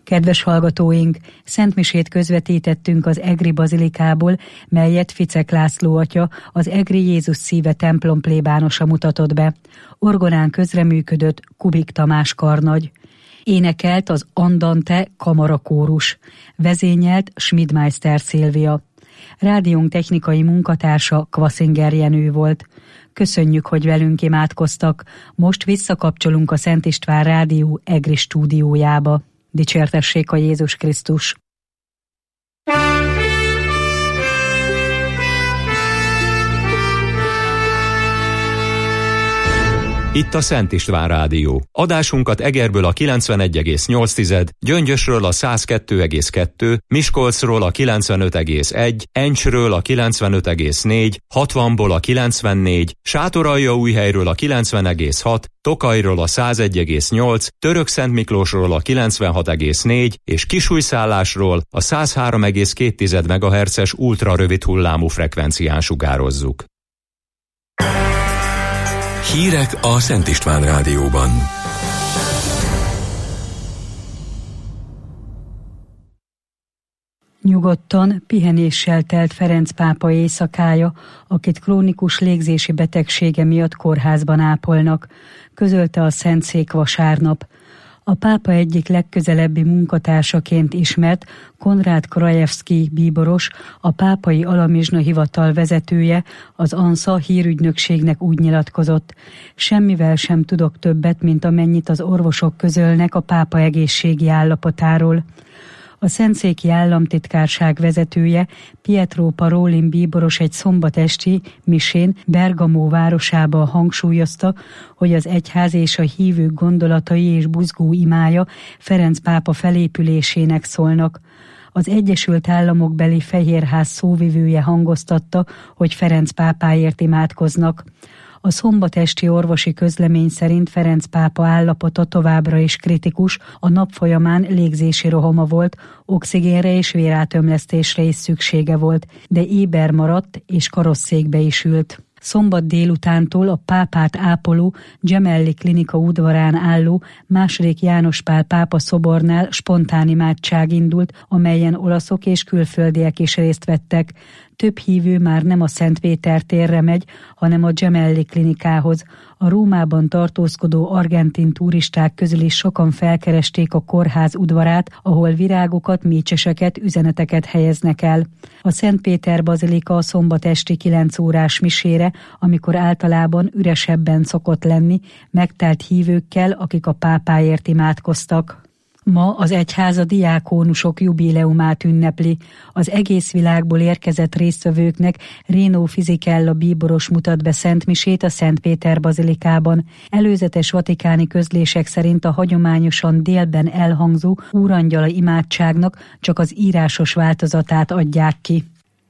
Kedves hallgatóink, szentmisét közvetítettünk az Egri bazilikából, melyet Ficek László atya, az Egri Jézus Szíve templom plébánosa mutatott be. Orgonán közreműködött Kubik Tamás karnagy. Énekelt az Andante kamarakórus. Vezényelt Schmidmeister Szilvia. Rádiónk technikai munkatársa Kvaszinger Jenő volt. Köszönjük, hogy velünk imádkoztak. Most visszakapcsolunk a Szent István Rádió Egri stúdiójába. Dicsértessék a Jézus Krisztus! Itt a Szent István Rádió. Adásunkat Egerből a 91,8, Gyöngyösről a 102,2, Miskolcról a 95,1, Encsről a 95,4, 60-ból a 94, Sátoraljaújhelyről a 90,6, Tokajról a 101,8, Törökszentmiklósról a 96,4 és Kisújszállásról a 103,2 MHz-es ultrarövid hullámú frekvencián sugározzuk. Hírek a Szent István Rádióban. Nyugodtan, pihenéssel telt Ferenc pápa éjszakája, akit krónikus légzési betegsége miatt kórházban ápolnak, közölte a Szentszék vasárnap. A pápa egyik legközelebbi munkatársaként ismert Konrád Krajewski bíboros, a pápai alamizsna hivatal vezetője, az ANSA hírügynökségnek úgy nyilatkozott: semmivel sem tudok többet, mint amennyit az orvosok közölnek a pápa egészségi állapotáról. A Szentszéki Államtitkárság vezetője, Pietro Parolin bíboros egy szombat esti misén Bergamo városában hangsúlyozta, hogy az egyház és a hívők gondolatai és buzgó imája Ferenc pápa felépülésének szólnak. Az Egyesült Államok beli Fehérház szóvivője hangoztatta, hogy Ferenc pápáért imádkoznak. A szombat esti orvosi közlemény szerint Ferenc pápa állapota továbbra is kritikus, a nap folyamán légzési rohama volt, oxigénre és vérátömlesztésre is szüksége volt, de éber maradt és karosszékbe is ült. Szombat délutántól a pápát ápoló Gemelli klinika udvarán álló II. János Pál pápa szobornál spontán imádság indult, amelyen olaszok és külföldiek is részt vettek. Több hívő már nem a Szent Péter térre megy, hanem a Gemelli klinikához. A Rómában tartózkodó argentin turisták közül is sokan felkeresték a kórház udvarát, ahol virágokat, mécseseket, üzeneteket helyeznek el. A Szent Péter bazilika a szombat esti 9 órás misére, amikor általában üresebben szokott lenni, megtelt hívőkkel, akik a pápáért imádkoztak. Ma az egyház a diákónusok jubileumát ünnepli. Az egész világból érkezett résztvevőknek Rino Fisichella bíboros mutat be szentmisét a Szent Péter bazilikában. Előzetes vatikáni közlések szerint a hagyományosan délben elhangzó úrangyala imádságnak csak az írásos változatát adják ki.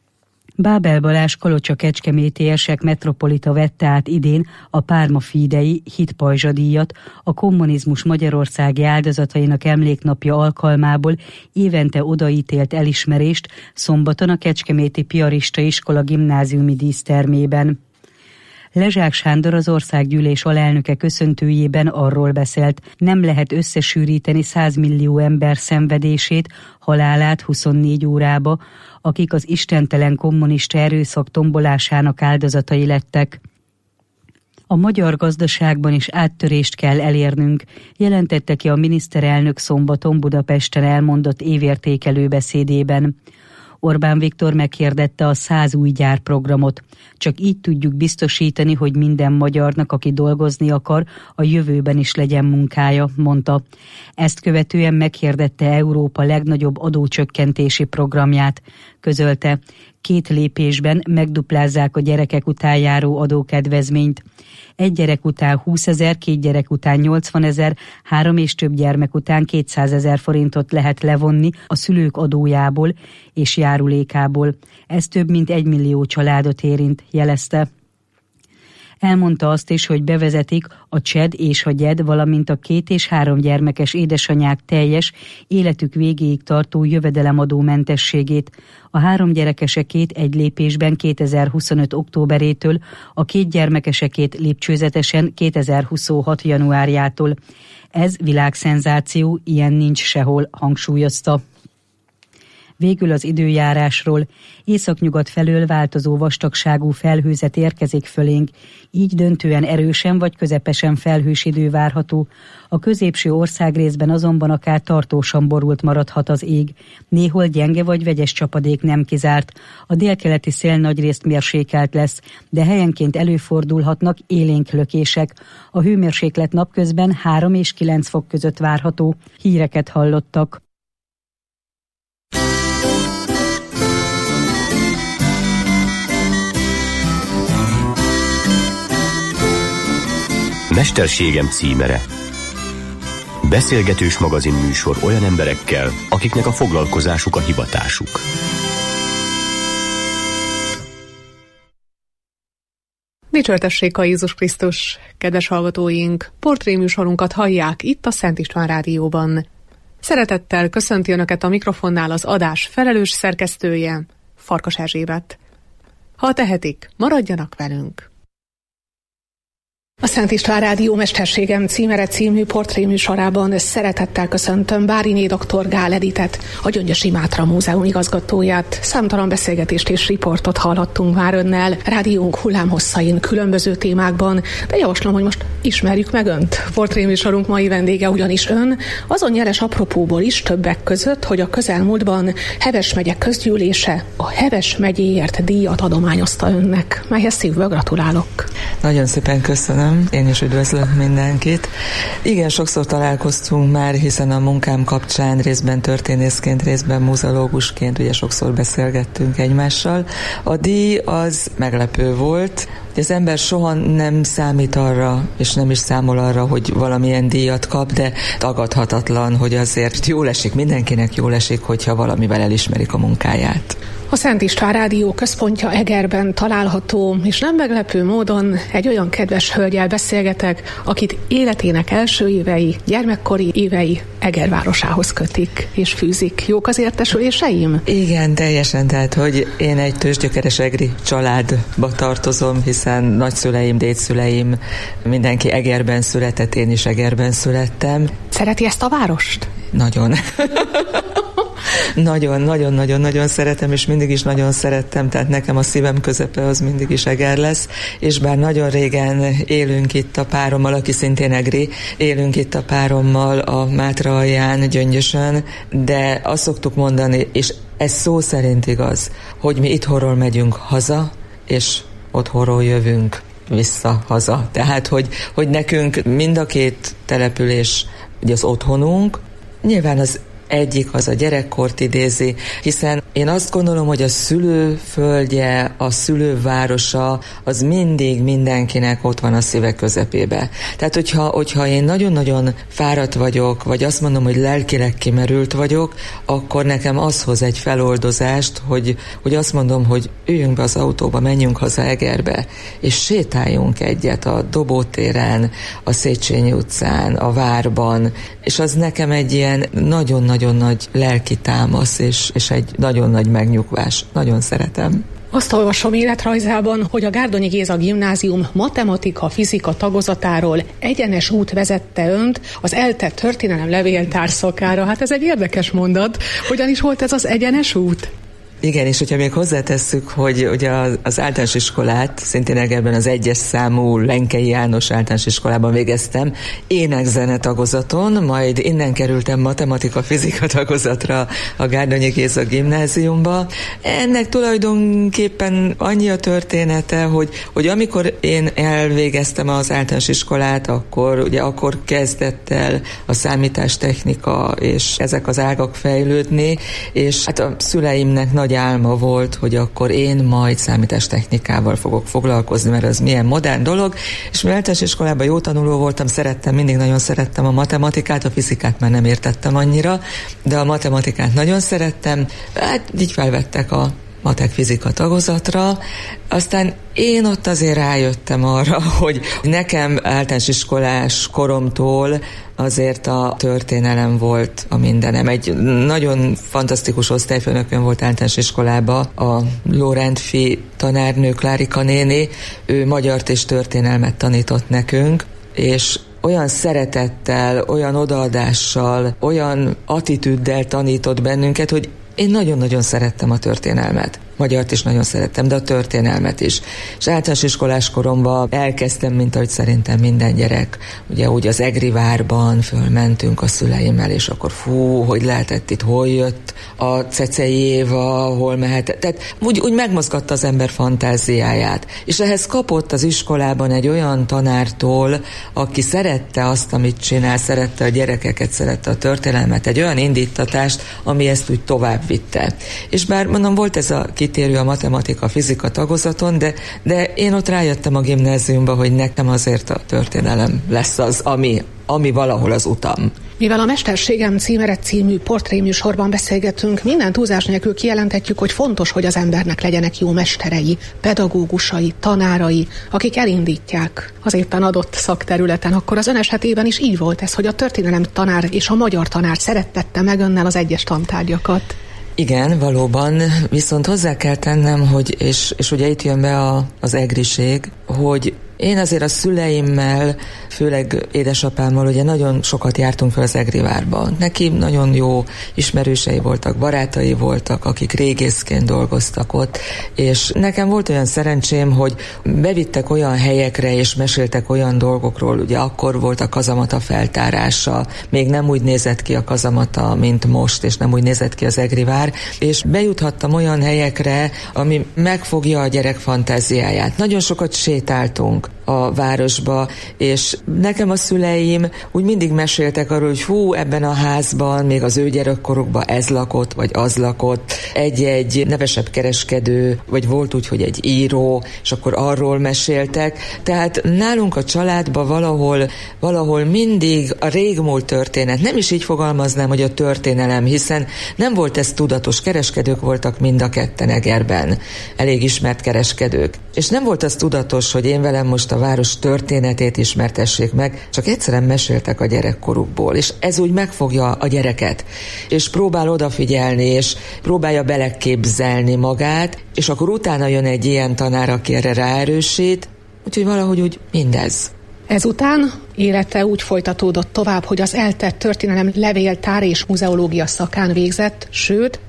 Bábel Balázs Kalocsa-Kecskeméti érsek metropolita vette át idén a Párma Fidei hitpajzsadíjat, a kommunizmus magyarországi áldozatainak emléknapja alkalmából évente odaítélt elismerést szombaton a Kecskeméti Piarista Iskola gimnáziumi dísztermében. Lezsák Sándor, az országgyűlés alelnöke köszöntőjében arról beszélt, nem lehet összesűríteni 100 millió ember szenvedését, halálát 24 órába, akik az istentelen kommunista erőszak tombolásának áldozatai lettek. A magyar gazdaságban is áttörést kell elérnünk, jelentette ki a miniszterelnök szombaton Budapesten elmondott évértékelő beszédében. Orbán Viktor meghirdette a 100 új gyárprogramot. Csak így tudjuk biztosítani, hogy minden magyarnak, aki dolgozni akar, a jövőben is legyen munkája, mondta. Ezt követően meghirdette Európa legnagyobb adócsökkentési programját. Közölte, 2 lépésben megduplázzák a gyerekek után járó adókedvezményt. 1 gyerek után 20 000, 2 gyerek után 80 000, 3 és több gyermek után 200 000 forintot lehet levonni a szülők adójából és járulékából. Ez több mint 1 millió családot érint, jelezte. Elmondta azt is, hogy bevezetik a CSED és a GYED, valamint a 2 és 3 gyermekes édesanyák teljes, életük végéig tartó jövedelemadómentességét. A 3 gyerekesekét egy lépésben 2025. októberétől, a 2 gyermekesekét lépcsőzetesen 2026. januárjától. Ez világszenzáció, ilyen nincs sehol, hangsúlyozta. Végül az időjárásról. Északnyugat felől változó vastagságú felhőzet érkezik fölénk, így döntően erősen vagy közepesen felhős idő várható. A középső országrészben azonban akár tartósan borult maradhat az ég. Néhol gyenge vagy vegyes csapadék nem kizárt. A délkeleti szél nagyrészt mérsékelt lesz, de helyenként előfordulhatnak élénk lökések. A hőmérséklet napközben 3 és 9 fok között várható. Híreket hallottak. Mesterségem címere. Beszélgetős magazinműsor olyan emberekkel, akiknek a foglalkozásuk a hivatásuk. Dicsőrtessék a Jézus Krisztus, kedves hallgatóink! Portréműsorunkat hallják itt a Szent István Rádióban. Szeretettel köszönti Önöket a mikrofonnál az adás felelős szerkesztője, Farkas Erzsébet. Ha tehetik, maradjanak velünk! A Szent István Rádió Mesterségem címere című portréműsorában szeretettel köszöntöm Báriné dr. Gál Editet, a Gyöngyösi Mátra Múzeum igazgatóját. Számtalan beszélgetést és riportot hallhattunk már önnel rádiónk hullámhosszain különböző témákban, de javaslom, hogy most ismerjük meg önt. Portréműsorunk mai vendége ugyanis ön, azon jeles apropóból is többek között, hogy a közelmúltban Heves megye közgyűlése a Heves megyéért díjat adományozta önnek, melyhez szívből gratulálok. Nagyon szépen köszönöm. Én is üdvözlök mindenkit. Igen, sokszor találkoztunk már, hiszen a munkám kapcsán részben történészként, részben muzeológusként ugye sokszor beszélgettünk egymással. A díj az meglepő volt. Az ember soha nem számít arra, és nem is számol arra, hogy valamilyen díjat kap, de tagadhatatlan, hogy azért jól esik, mindenkinek jól esik, hogyha valamivel elismerik a munkáját. A Szent István Rádió központja Egerben található, és nem meglepő módon egy olyan kedves hölggyel beszélgetek, akit életének első évei, gyermekkori évei Eger városához kötik és fűzik. Jók az értesüléseim? Igen, teljesen, tehát hogy én egy tőzsgyökeres egri családba tartozom, hiszen nagyszüleim, dédszüleim, mindenki Egerben született, én is Egerben születtem. Szereti ezt a várost? Nagyon. Nagyon szeretem, és mindig is nagyon szerettem, tehát nekem a szívem közepe az mindig is Eger lesz, és bár nagyon régen élünk itt a párommal, aki szintén egri, élünk itt a párommal a Mátra alján, Gyöngyösön, de azt szoktuk mondani, és ez szó szerint igaz, hogy mi itthonról megyünk haza, és otthonról jövünk vissza haza. Tehát, hogy nekünk mind a két település ugye az otthonunk, nyilván az egyik az a gyerekkort idézi, hiszen én azt gondolom, hogy a szülőföldje, a szülővárosa, az mindig mindenkinek ott van a szíve közepébe. Tehát, hogyha én nagyon-nagyon fáradt vagyok, vagy azt mondom, hogy lelkileg kimerült vagyok, akkor nekem az hoz egy feloldozást, hogy azt mondom, hogy üljünk be az autóba, menjünk haza Egerbe, és sétáljunk egyet a Dobótéren, a Széchenyi utcán, a várban, és az nekem egy ilyen nagyon-nagyon nagy lelki támasz, és egy nagyon nagy megnyugvás. Nagyon szeretem. Azt olvasom életrajzában, hogy a Gárdonyi Géza Gimnázium matematika-fizika tagozatáról egyenes út vezette önt az ELTE történelem levéltárszakára. Hát ez egy érdekes mondat. Hogyan is volt ez az egyenes út? Igen, és hogyha még hozzátesszük, hogy ugye az általános iskolát, szintén Egerben az 1-es számú Lenkei János általános iskolában végeztem, ének-zene tagozaton, majd innen kerültem matematika-fizika tagozatra a Gárdonyi Géza Gimnáziumba. Ennek tulajdonképpen annyi a története, hogy amikor én elvégeztem az általános iskolát, akkor kezdett el a számítástechnika és ezek az ágak fejlődni, és hát a szüleimnek nagy álma volt, hogy akkor én majd számítástechnikával fogok foglalkozni, mert az milyen modern dolog, és mivel általános iskolában jó tanuló voltam, mindig nagyon szerettem a matematikát, a fizikát már nem értettem annyira, de a matematikát nagyon szerettem, hát így felvettek a matek fizika tagozatra. Aztán én ott azért rájöttem arra, hogy nekem általános iskolás koromtól azért a történelem volt a mindenem. Egy nagyon fantasztikus osztályfőnökön volt általános iskolába, a Lórántfi tanárnő Klárika néni, ő magyart és történelmet tanított nekünk, és olyan szeretettel, olyan odaadással, olyan attitűddel tanított bennünket, hogy én nagyon-nagyon szerettem a történelmet. Magyart is nagyon szerettem, de a történelmet is. És általános iskolás koromban elkezdtem, mint ahogy szerintem minden gyerek. Ugye úgy az Egri várban fölmentünk a szüleimmel, és akkor hogy lehetett itt, hol jött a Cecei Éva, hol mehetett. Tehát úgy megmozgatta az ember fantáziáját. És ehhez kapott az iskolában egy olyan tanártól, aki szerette azt, amit csinál, szerette a gyerekeket, szerette a történelmet, egy olyan indítatást, ami ezt úgy tovább vitte. És bár mondom, volt ez a kitérő a matematika, fizika tagozaton, de én ott rájöttem a gimnáziumba, hogy nekem azért a történelem lesz az, ami valahol az utam. Mivel a Mesterségem címere című portréműsorban beszélgetünk, minden túlzás nélkül kijelenthetjük, hogy fontos, hogy az embernek legyenek jó mesterei, pedagógusai, tanárai, akik elindítják az éppen adott szakterületen. Akkor az ön esetében is így volt ez, hogy a történelem tanár és a magyar tanár szerettette meg önnel az egyes tantárgyakat. Igen, valóban, viszont hozzá kell tennem, hogy, és ugye itt jön be az egriség, hogy én azért a szüleimmel, főleg édesapámmal ugye nagyon sokat jártunk fel az Egrivárba. Neki nagyon jó ismerősei voltak, barátai voltak, akik régészként dolgoztak ott, és nekem volt olyan szerencsém, hogy bevittek olyan helyekre, és meséltek olyan dolgokról, ugye akkor volt a kazamata feltárása, még nem úgy nézett ki a kazamata, mint most, és nem úgy nézett ki az Egrivár, és bejuthattam olyan helyekre, ami megfogja a gyerek fantáziáját. Nagyon sokat sétáltunk a városba, és nekem a szüleim úgy mindig meséltek arról, hogy ebben a házban még az ő gyerekkorukban ez lakott, vagy az lakott, egy nevesebb kereskedő, vagy volt úgy, hogy egy író, és akkor arról meséltek. Tehát nálunk a családban valahol mindig a régmúlt történet, nem is így fogalmaznám, hogy a történelem, hiszen nem volt ez tudatos, kereskedők voltak mind a ketten Egerben, elég ismert kereskedők. És nem volt az tudatos, hogy én velem most a város történetét ismertessék meg, csak egyszerűen meséltek a gyerekkorukból, és ez úgy megfogja a gyereket, és próbál odafigyelni, és próbálja beleképzelni magát, és akkor utána jön egy ilyen tanár, aki erre ráerősít, úgyhogy valahogy úgy mindez. Ezután élete úgy folytatódott tovább, hogy az eltett történelem levéltár és muzeológia szakán végzett, sőt,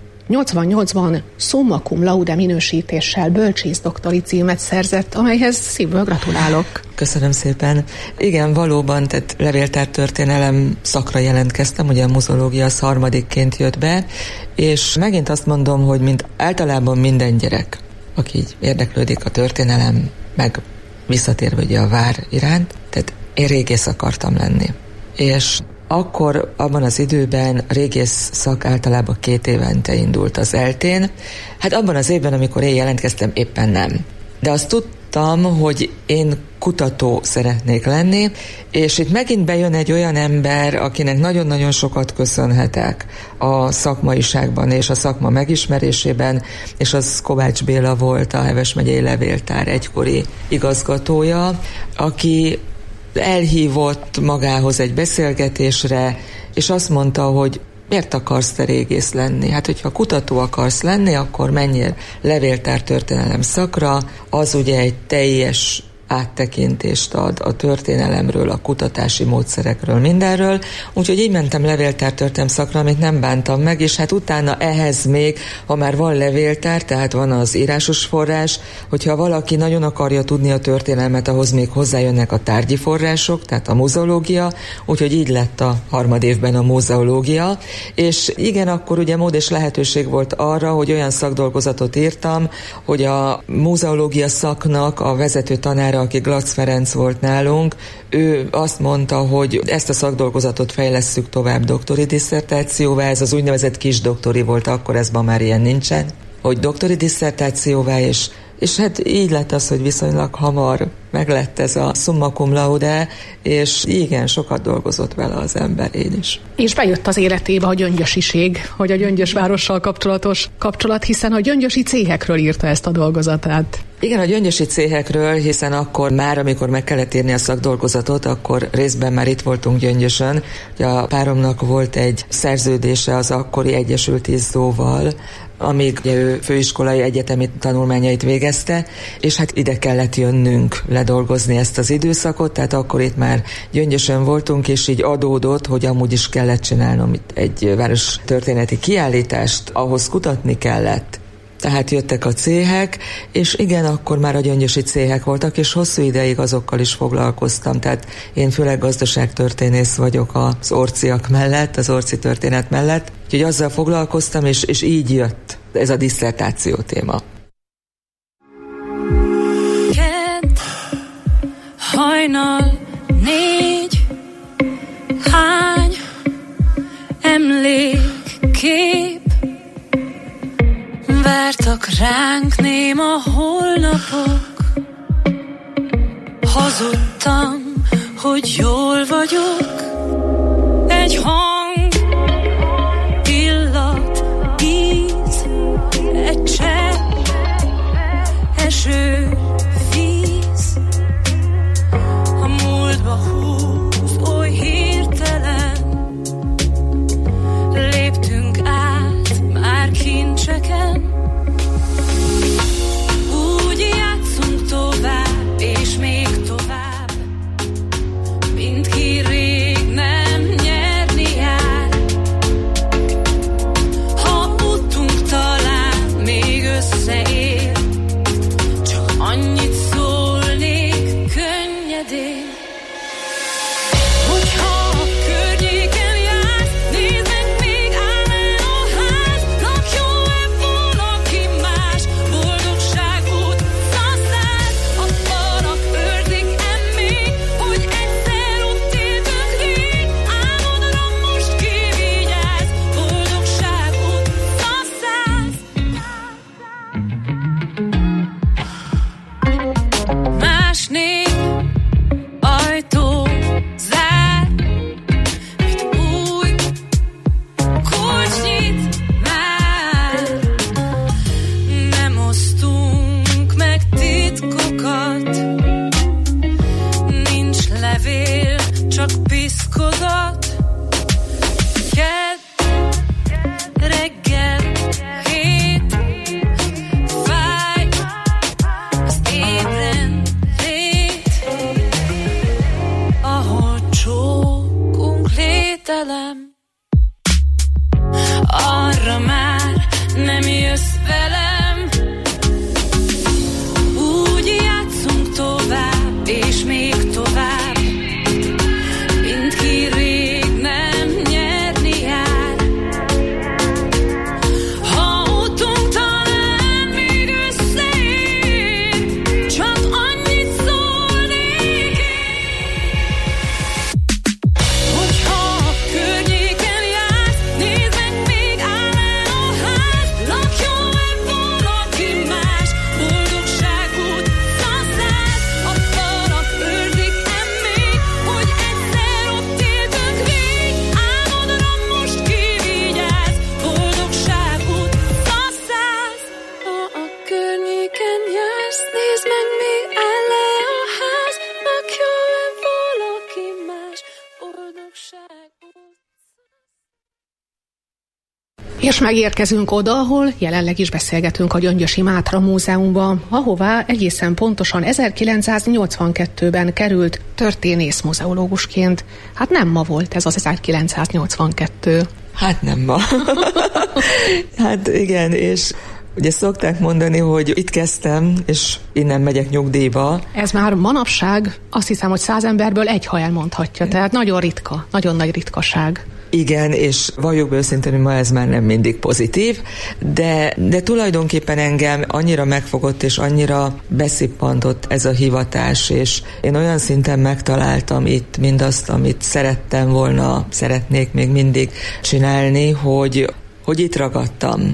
88-ban summa cum laude minősítéssel bölcsész-doktori címet szerzett, amelyhez szívből gratulálok. Köszönöm szépen. Igen, valóban, tehát levéltártörténelem szakra jelentkeztem, ugye a muzeológia az harmadikként jött be, és megint azt mondom, hogy mint általában minden gyerek, aki így érdeklődik a történelem, meg visszatérve ugye a vár iránt, tehát én régész akartam lenni. És akkor abban az időben a régész szak általában 2 évente indult az ELTÉn. Hát abban az évben, amikor én jelentkeztem, éppen nem. De azt tudtam, hogy én kutató szeretnék lenni, és itt megint bejön egy olyan ember, akinek nagyon-nagyon sokat köszönhetek a szakmaiságban és a szakma megismerésében, és az Kovács Béla volt, a Heves megyei levéltár egykori igazgatója, aki elhívott magához egy beszélgetésre, és azt mondta, hogy miért akarsz te régész lenni? Hát, hogyha kutató akarsz lenni, akkor menjél levéltártörténelem szakra, az ugye egy teljes áttekintést ad a történelemről, a kutatási módszerekről, mindenről. Úgyhogy így mentem levéltártörténelem szakra, amit nem bántam meg, és hát utána ehhez még, ha már van levéltár, tehát van az írásos forrás, hogyha valaki nagyon akarja tudni a történelmet, ahhoz még hozzájönnek a tárgyi források, tehát a muzeológia, úgyhogy így lett a harmadévben a muzeológia, és igen, akkor ugye mód és lehetőség volt arra, hogy olyan szakdolgozatot írtam, hogy a muzeológia szaknak a vezető tanára, aki Glatz Ferenc volt nálunk, ő azt mondta, hogy ezt a szakdolgozatot fejlesszük tovább doktori disszertációvá, ez az úgynevezett kis doktori volt, akkor ez ma már ilyen nincsen, hogy doktori disszertációvá, és És hát így lett az, hogy viszonylag hamar meglett ez a summa cum laude, és igen, sokat dolgozott vele az ember, én is. És bejött az életébe a gyöngyösiség, hogy a Gyöngyösvárossal kapcsolatos kapcsolat, hiszen a gyöngyösi céhekről írta ezt a dolgozatát. Igen, a gyöngyösi céhekről, hiszen akkor már, amikor meg kellett írni a szakdolgozatot, akkor részben már itt voltunk Gyöngyösön. Ugye a páromnak volt egy szerződése az akkori Egyesült Izzóval, amíg ő főiskolai egyetemi tanulmányait végezte, és hát ide kellett jönnünk ledolgozni ezt az időszakot, tehát akkor itt már Gyöngyösön voltunk, és így adódott, hogy amúgy is kellett csinálnom itt egy várostörténeti kiállítást, ahhoz kutatni kellett. Tehát jöttek a céhek, és igen, akkor már a gyöngyösi céhek voltak, és hosszú ideig azokkal is foglalkoztam. Tehát én főleg gazdaságtörténész vagyok az orciak mellett, az orci történet mellett. Úgyhogy azzal foglalkoztam, és így jött ez a disszertáció téma. Kedd, hajnal 4, hány emlékkép vártak ránk néma holnapok. Hazudtam, hogy jól vagyok. Egy hang, illat, íz, egy csepp, eső, víz. A múltba húz oly hirtelen. Léptünk át már kincseken. Úgy játszunk tovább, és még tovább, mint ki rég nem nyerni jár. Ha utunk talán még összeér, csak annyit szólnék könnyedén. Hogyha a környéken jársz, nézd meg, még áll-e a ház, lakjon-e valaki más, boldogság utca 100. A falak őrzik-e még, hogy egyszer ott éltünk rég, álmodra most kivigyázz, boldogság utca 100. Más név, ajtó, zár, mit új kulcs nyit már. Nem osztunk meg titkokat, nincs levél, csak piszkogat. Kedd, reggel, 7, fáj az ébren lét, ahol csókunk lételem. Arra már nem jössz velem. Úgy játszunk tovább, és még tovább, mint ki rég nem nyerni jár. Ha utunk talán még összeér, csak annyit szólnék én. Hogyha a környéken jársz, nézd meg, még áll-e a ház, lakjon-e valaki más, boldogság utca 100. A falak őrzik-e még, hogy egyszer ott éltünk rég, álmodra most kivigyázz, boldogság utca 100. Ha a környéken jársz, nézd meg, még áll-e a ház, lakjon-e valaki más, boldogság utca. És megérkezünk oda, ahol jelenleg is beszélgetünk, a Gyöngyösi Mátra Múzeumban, ahová egészen pontosan 1982-ben került történész muzeológusként. Hát nem ma volt ez az 1982. Hát nem ma. Hát igen, és ugye szokták mondani, hogy itt kezdtem, és innen megyek nyugdíjba. Ez már manapság, azt hiszem, hogy 100 emberből egy, ha elmondhatja, tehát nagyon ritka, nagyon nagy ritkaság. Igen, és valljuk be őszintén, hogy ma ez már nem mindig pozitív, de tulajdonképpen engem annyira megfogott, és annyira beszippantott ez a hivatás, és én olyan szinten megtaláltam itt mindazt, amit szerettem volna, szeretnék még mindig csinálni, hogy itt ragadtam.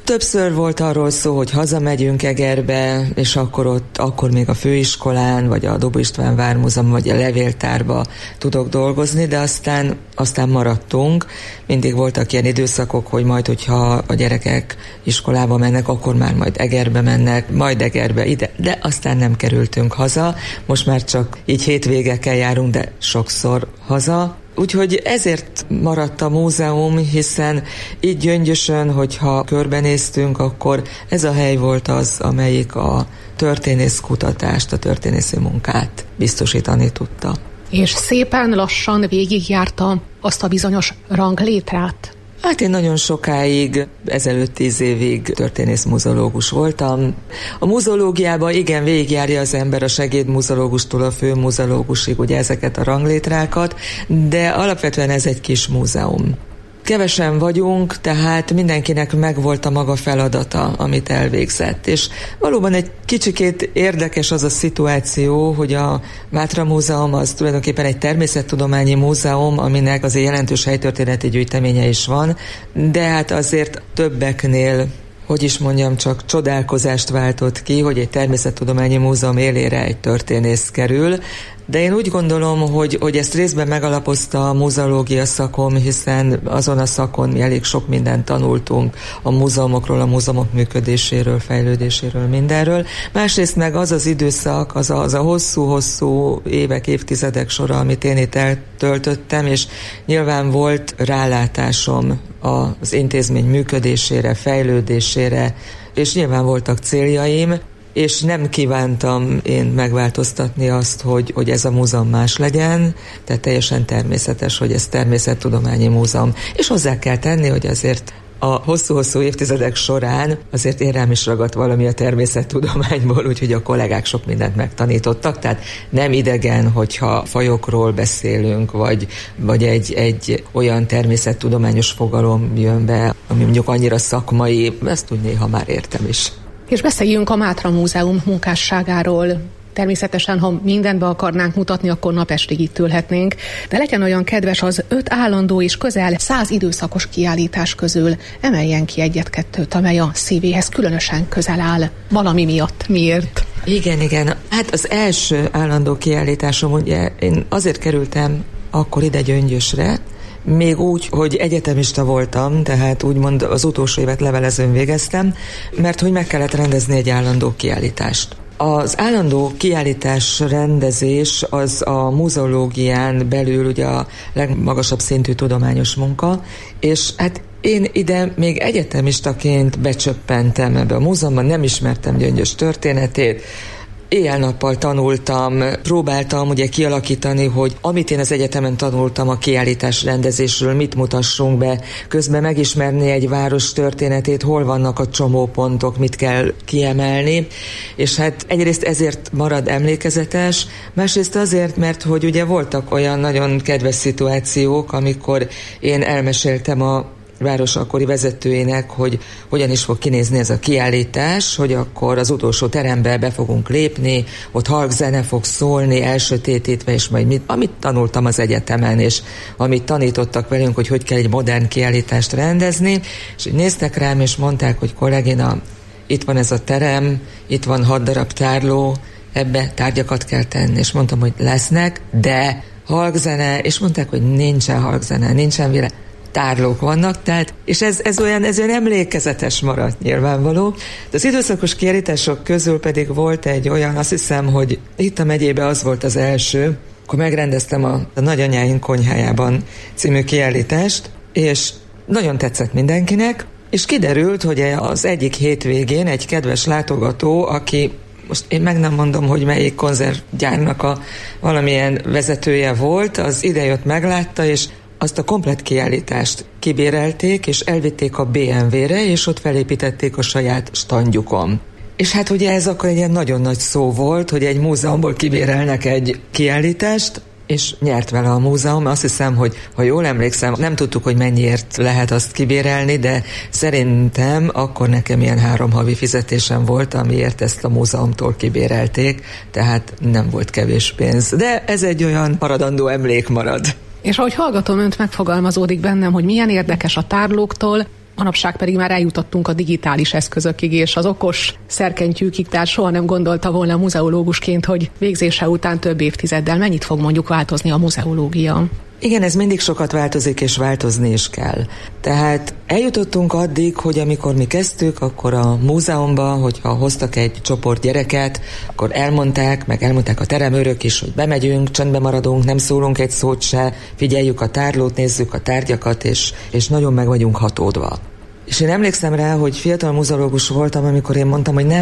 Többször volt arról szó, hogy hazamegyünk Egerbe, és akkor még a főiskolán, vagy a Dobó István Vármúzeum, vagy a levéltárba tudok dolgozni, de aztán maradtunk. Mindig voltak ilyen időszakok, hogy majd, hogyha a gyerekek iskolába mennek, akkor már majd Egerbe mennek, majd Egerbe ide, de aztán nem kerültünk haza. Most már csak így hétvégekkel járunk, de sokszor haza. Úgyhogy ezért maradt a múzeum, hiszen így Gyöngyösön, hogyha körbenéztünk, akkor ez a hely volt az, amelyik a történészkutatást, a történészi munkát biztosítani tudta. És szépen lassan végigjárta azt a bizonyos ranglétrát. Hát én nagyon sokáig, ezelőtt 10 évig történész-muzeológus voltam. A muzeológiában igen, végigjárja az ember a segédmuzeológustól a főmuzeológusig, ugye ezeket a ranglétrákat, de alapvetően ez egy kis múzeum. Kevesen vagyunk, tehát mindenkinek megvolt a maga feladata, amit elvégzett. És valóban egy kicsikét érdekes az a szituáció, hogy a Mátra Múzeum az tulajdonképpen egy természettudományi múzeum, aminek azért jelentős helytörténeti gyűjteménye is van, de hát azért többeknél, hogy is mondjam, csak csodálkozást váltott ki, hogy egy természettudományi múzeum élére egy történész kerül. De én úgy gondolom, hogy ezt részben megalapozta a muzeológia szakom, hiszen azon a szakon mi elég sok mindent tanultunk a múzeumokról, a múzeumok működéséről, fejlődéséről, mindenről. Másrészt meg az az időszak, az a hosszú-hosszú évek, évtizedek sora, amit én itt eltöltöttem, és nyilván volt rálátásom az intézmény működésére, fejlődésére, és nyilván voltak céljaim, és nem kívántam én megváltoztatni azt, hogy ez a múzeum más legyen, tehát teljesen természetes, hogy ez természettudományi múzeum. És hozzá kell tenni, hogy azért a hosszú-hosszú évtizedek során azért én rám is ragadt valami a természettudományból, úgyhogy a kollégák sok mindent megtanítottak, tehát nem idegen, hogyha fajokról beszélünk, vagy egy olyan természettudományos fogalom jön be, ami mondjuk annyira szakmai, ezt úgy néha már értem is. És beszéljünk a Mátra Múzeum munkásságáról. Természetesen, ha mindent be akarnánk mutatni, akkor napestig itt ülhetnénk, de legyen olyan kedves, az 5 állandó és közel 100 időszakos kiállítás közül emeljen ki 1-2, amely a szívéhez különösen közel áll. Valami miatt. Miért? Igen. Hát az első állandó kiállításom, ugye én azért kerültem akkor ide Gyöngyösre, még úgy, hogy egyetemista voltam, tehát úgymond az utolsó évet levelezőn végeztem, mert hogy meg kellett rendezni egy állandó kiállítást. Az állandó kiállítás rendezés az a muzeológián belül ugye a legmagasabb szintű tudományos munka, és hát én ide még egyetemistaként becsöppentem ebbe a múzeumban, nem ismertem Gyöngyös történetét, éjjel-nappal tanultam, próbáltam ugye kialakítani, hogy amit én az egyetemen tanultam a kiállítás rendezésről, mit mutassunk be, közben megismerni egy város történetét, hol vannak a csomópontok, mit kell kiemelni, és hát egyrészt ezért marad emlékezetes, másrészt azért, mert hogy ugye voltak olyan nagyon kedves szituációk, amikor én elmeséltem a város akkori vezetőjének, hogy hogyan is fog kinézni ez a kiállítás, hogy akkor az utolsó terembe be fogunk lépni, ott halkzene fog szólni, elsötétítve, és majd amit tanultam az egyetemen, és amit tanítottak velünk, hogy kell egy modern kiállítást rendezni, és így néztek rám, és mondták, hogy kollégina, itt van ez a terem, itt van 6 darab tárló, ebbe tárgyakat kell tenni, és mondtam, hogy lesznek, de halkzene, és mondták, hogy nincsen halkzene, nincsen vile, tárlók vannak, tehát, és ez olyan emlékezetes maradt nyilvánvaló. De az időszakos kiállítások közül pedig volt egy olyan, azt hiszem, hogy itt a megyében az volt az első, akkor megrendeztem a Nagyanyáink konyhájában című kiállítást, és nagyon tetszett mindenkinek, és kiderült, hogy az egyik hétvégén egy kedves látogató, aki most én meg nem mondom, hogy melyik konzervgyárnak a valamilyen vezetője volt, az idejött, meglátta, és azt a komplett kiállítást kibérelték, és elvitték a BMW-re, és ott felépítették a saját standjukon. És hát ugye ez akkor egy ilyen nagyon nagy szó volt, hogy egy múzeumból kibérelnek egy kiállítást, és nyert vele a múzeum. Azt hiszem, hogy ha jól emlékszem, nem tudtuk, hogy mennyiért lehet azt kibérelni, de szerintem akkor nekem ilyen 3 havi fizetésem volt, amiért ezt a múzeumtól kibérelték, tehát nem volt kevés pénz. De ez egy olyan maradandó emlék marad. És ahogy hallgatom önt, megfogalmazódik bennem, hogy milyen érdekes a tárlóktól, Manapság pedig már eljutottunk a digitális eszközökig és az okos szerkentyűkig, tehát soha nem gondolta volna muzeológusként, hogy végzése után több évtizeddel mennyit fog mondjuk változni a muzeológia. Igen, ez mindig sokat változik, és változni is kell. Tehát eljutottunk addig, hogy amikor mi kezdtük, akkor a múzeumban, hogyha hoztak egy csoport gyereket, akkor elmondták a teremőrök is, hogy bemegyünk, csöndbe maradunk, nem szólunk egy szót se, figyeljük a tárlót, nézzük a tárgyakat, és nagyon meg vagyunk hatódva. És én emlékszem rá, hogy fiatal muzeológus voltam, amikor én mondtam, hogy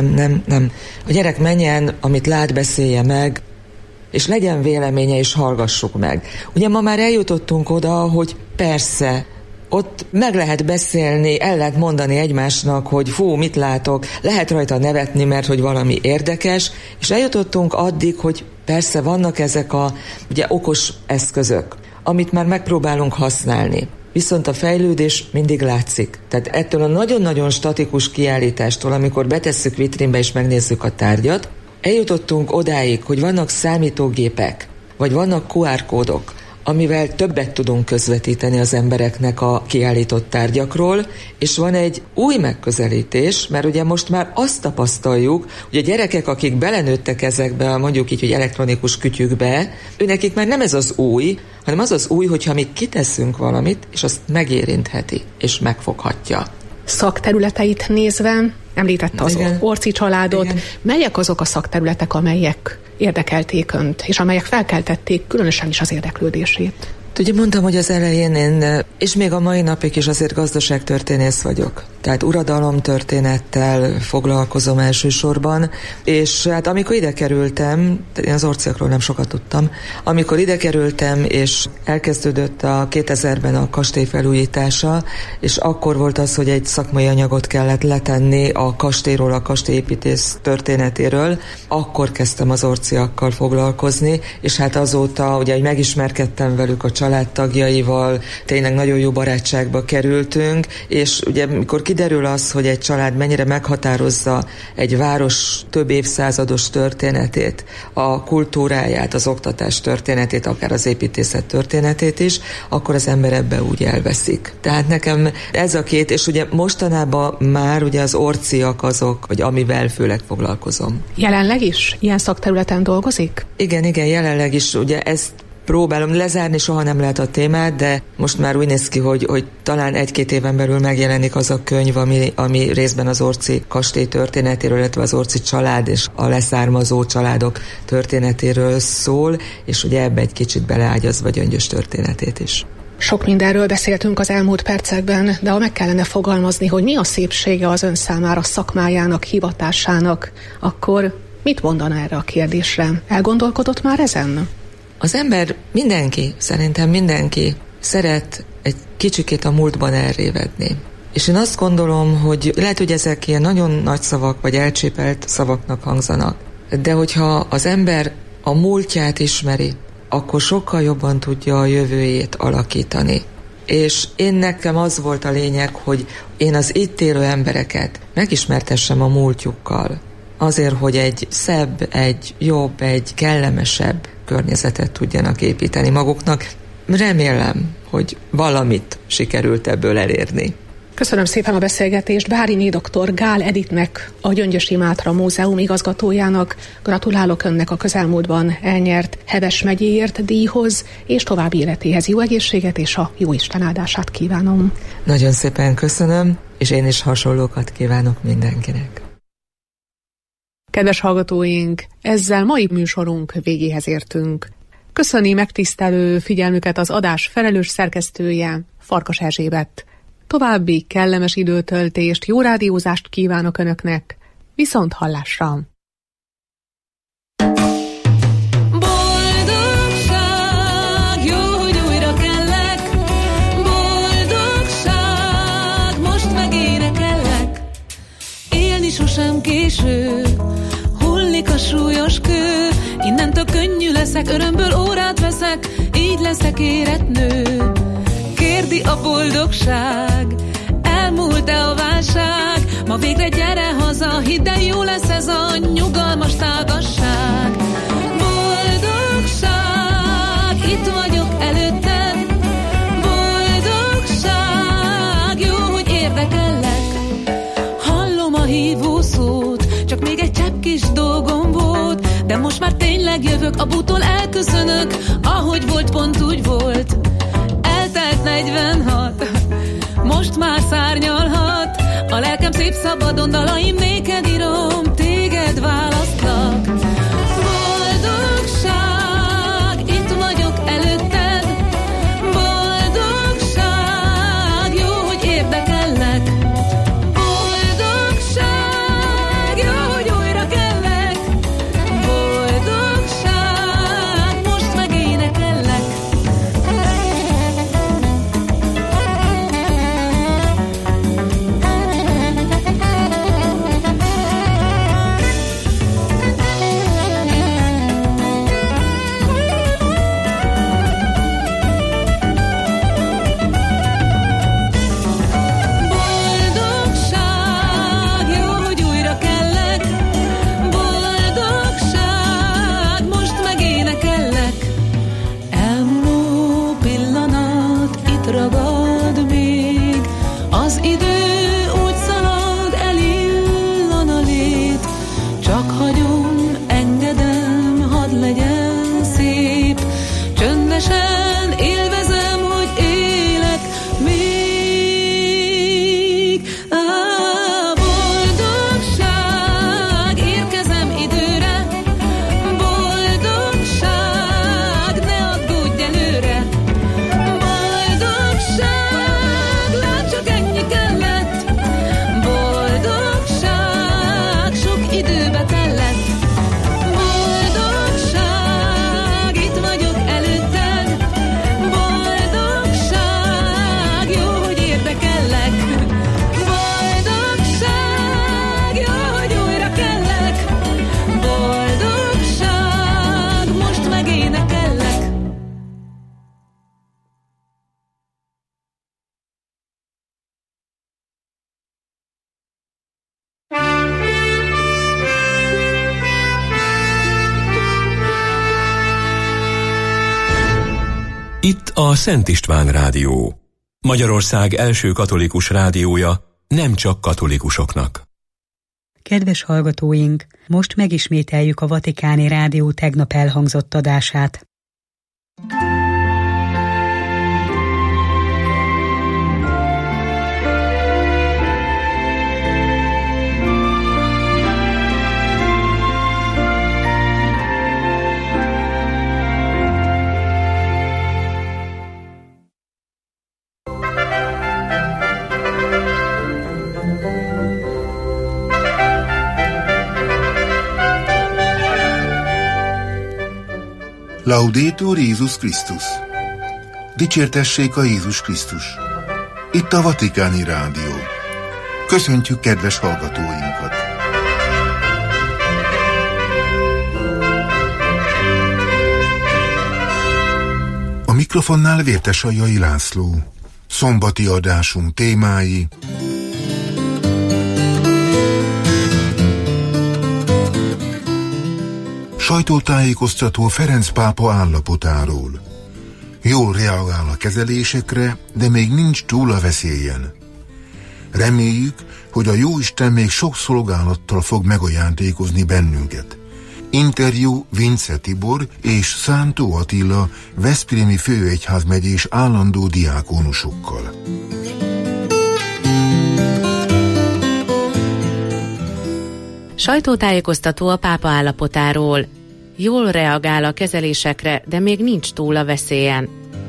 nem. A gyerek menjen, amit lát, beszélje meg, és legyen véleménye, és hallgassuk meg. Ugye ma már eljutottunk oda, hogy persze, ott meg lehet beszélni, el lehet mondani egymásnak, hogy fú, mit látok, lehet rajta nevetni, mert hogy valami érdekes, és eljutottunk addig, hogy persze vannak ezek a ugye, okos eszközök, amit már megpróbálunk használni. Viszont a fejlődés mindig látszik. Tehát ettől a nagyon-nagyon statikus kiállítástól, amikor betesszük vitrínbe és megnézzük a tárgyat, eljutottunk odáig, hogy vannak számítógépek, vagy vannak QR-kódok, amivel többet tudunk közvetíteni az embereknek a kiállított tárgyakról, és van egy új megközelítés, mert ugye most már azt tapasztaljuk, hogy a gyerekek, akik belenőttek ezekbe, mondjuk így, hogy elektronikus kütyükbe, őnekik már nem ez az új, hanem az az új, hogyha mi kiteszünk valamit, és azt megérintheti, és megfoghatja. Szakterületeit nézve, említette az Orczy családot, igen. Melyek azok a szakterületek, amelyek érdekelték önt, és amelyek felkeltették különösen is az érdeklődését? Ugye mondtam, hogy az elején én, és még a mai napig is azért gazdaságtörténész vagyok. Tehát uradalomtörténettel foglalkozom elsősorban, és hát amikor ide kerültem, én az orciakról nem sokat tudtam, amikor ide kerültem, és elkezdődött a 2000-ben a kastély felújítása, és akkor volt az, hogy egy szakmai anyagot kellett letenni a kastélyról, a kastélyépítész történetéről, akkor kezdtem az orciakkal foglalkozni, és hát azóta, ugye, hogy megismerkedtem velük, a családtagjaival, tényleg nagyon jó barátságba kerültünk, és ugye amikor kiderül az, hogy egy család mennyire meghatározza egy város több évszázados történetét, a kultúráját, az oktatás történetét, akár az építészet történetét is, akkor az ember ebbe úgy elveszik. Tehát nekem ez a két, és ugye mostanában már ugye az orciak azok, vagy amivel főleg foglalkozom. Jelenleg is ilyen szakterületen dolgozik? Igen, jelenleg is, ugye ezt próbálom lezárni, soha nem lehet a témát, de most már úgy néz ki, hogy talán 1-2 éven belül megjelenik az a könyv, ami részben az orci kastély történetéről, illetve az orci család és a leszármazó családok történetéről szól, és ugye ebbe egy kicsit beleágyazva Gyöngyös történetét is. Sok mindenről beszéltünk az elmúlt percekben, de ha meg kellene fogalmazni, hogy mi a szépsége az ön számára szakmájának, hivatásának, akkor mit mondaná erre a kérdésre? Elgondolkodott már ezen? Az ember, szerintem mindenki szeret egy kicsikét a múltban elrévedni. És én azt gondolom, hogy lehet, hogy ezek ilyen nagyon nagy szavak, vagy elcsépelt szavaknak hangzanak, de hogyha az ember a múltját ismeri, akkor sokkal jobban tudja a jövőjét alakítani. És nekem az volt a lényeg, hogy én az itt élő embereket megismertessem a múltjukkal. Azért, hogy egy szebb, egy jobb, egy kellemesebb környezetet tudjanak építeni maguknak. Remélem, hogy valamit sikerült ebből elérni. Köszönöm szépen a beszélgetést Bárényi dr. Gál Editnek, a Gyöngyösi Mátra Múzeum igazgatójának. Gratulálok önnek a közelmúltban elnyert Heves megyéért díjhoz, és további életéhez jó egészséget és a jó Isten áldását kívánom. Nagyon szépen köszönöm, és én is hasonlókat kívánok mindenkinek. Kedves hallgatóink, ezzel mai műsorunk végéhez értünk. Köszöni megtisztelő figyelmüket az adás felelős szerkesztője, Farkas Erzsébet. További kellemes időtöltést, jó rádiózást kívánok Önöknek. Viszont hallásra! Boldogság, jó, hogy újra kellek. Boldogság, most megénekellek. Élni sosem késő, hullik a súlyos kő. Innentől könnyű leszek, örömből órát veszek, így leszek érett nő. Kérdi a boldogság, elmúlt-e a válság? Ma végre gyere haza, hidd el, jó lesz ez a nyugalmas tágasság. Boldogság, itt vagyok előtted. Boldogság, jó, hogy jövök, a bútól elköszönök, ahogy volt, pont úgy volt. Eltelt 46, most már szárnyalhat, a lelkem szép szabadon, dalaim néked írom, téged választlak. Boldogság, itt vagyok előtted, boldogság, jó, hogy érdekellek. Boldogság, jó, hogy újra kellek. Boldogság, most megénekellek. Itt a Szent István Rádió, Magyarország első katolikus rádiója, nem csak katolikusoknak. Kedves hallgatóink, most megismételjük a Vatikáni Rádió tegnap elhangzott adását. Laudetur Jézus Krisztus! Dicsértessék a Jézus Krisztus! Itt a Vatikáni Rádió. Köszöntjük kedves hallgatóinkat! A mikrofonnál Vértesajjai László. Szombati adásunk témái: sajtótájékoztató Ferenc pápa állapotáról. Jól reagál a kezelésekre, de még nincs túl a veszélyen. Reméljük, hogy a Jóisten még sok szolgálattal fog megajándékozni bennünket. Interjú Vince Tibor és Szántó Attila veszprémi főegyházmegyés állandó diákonusokkal. Sajtótájékoztató a pápa állapotáról. Jól reagál a kezelésekre, de még nincs túl a veszélyen.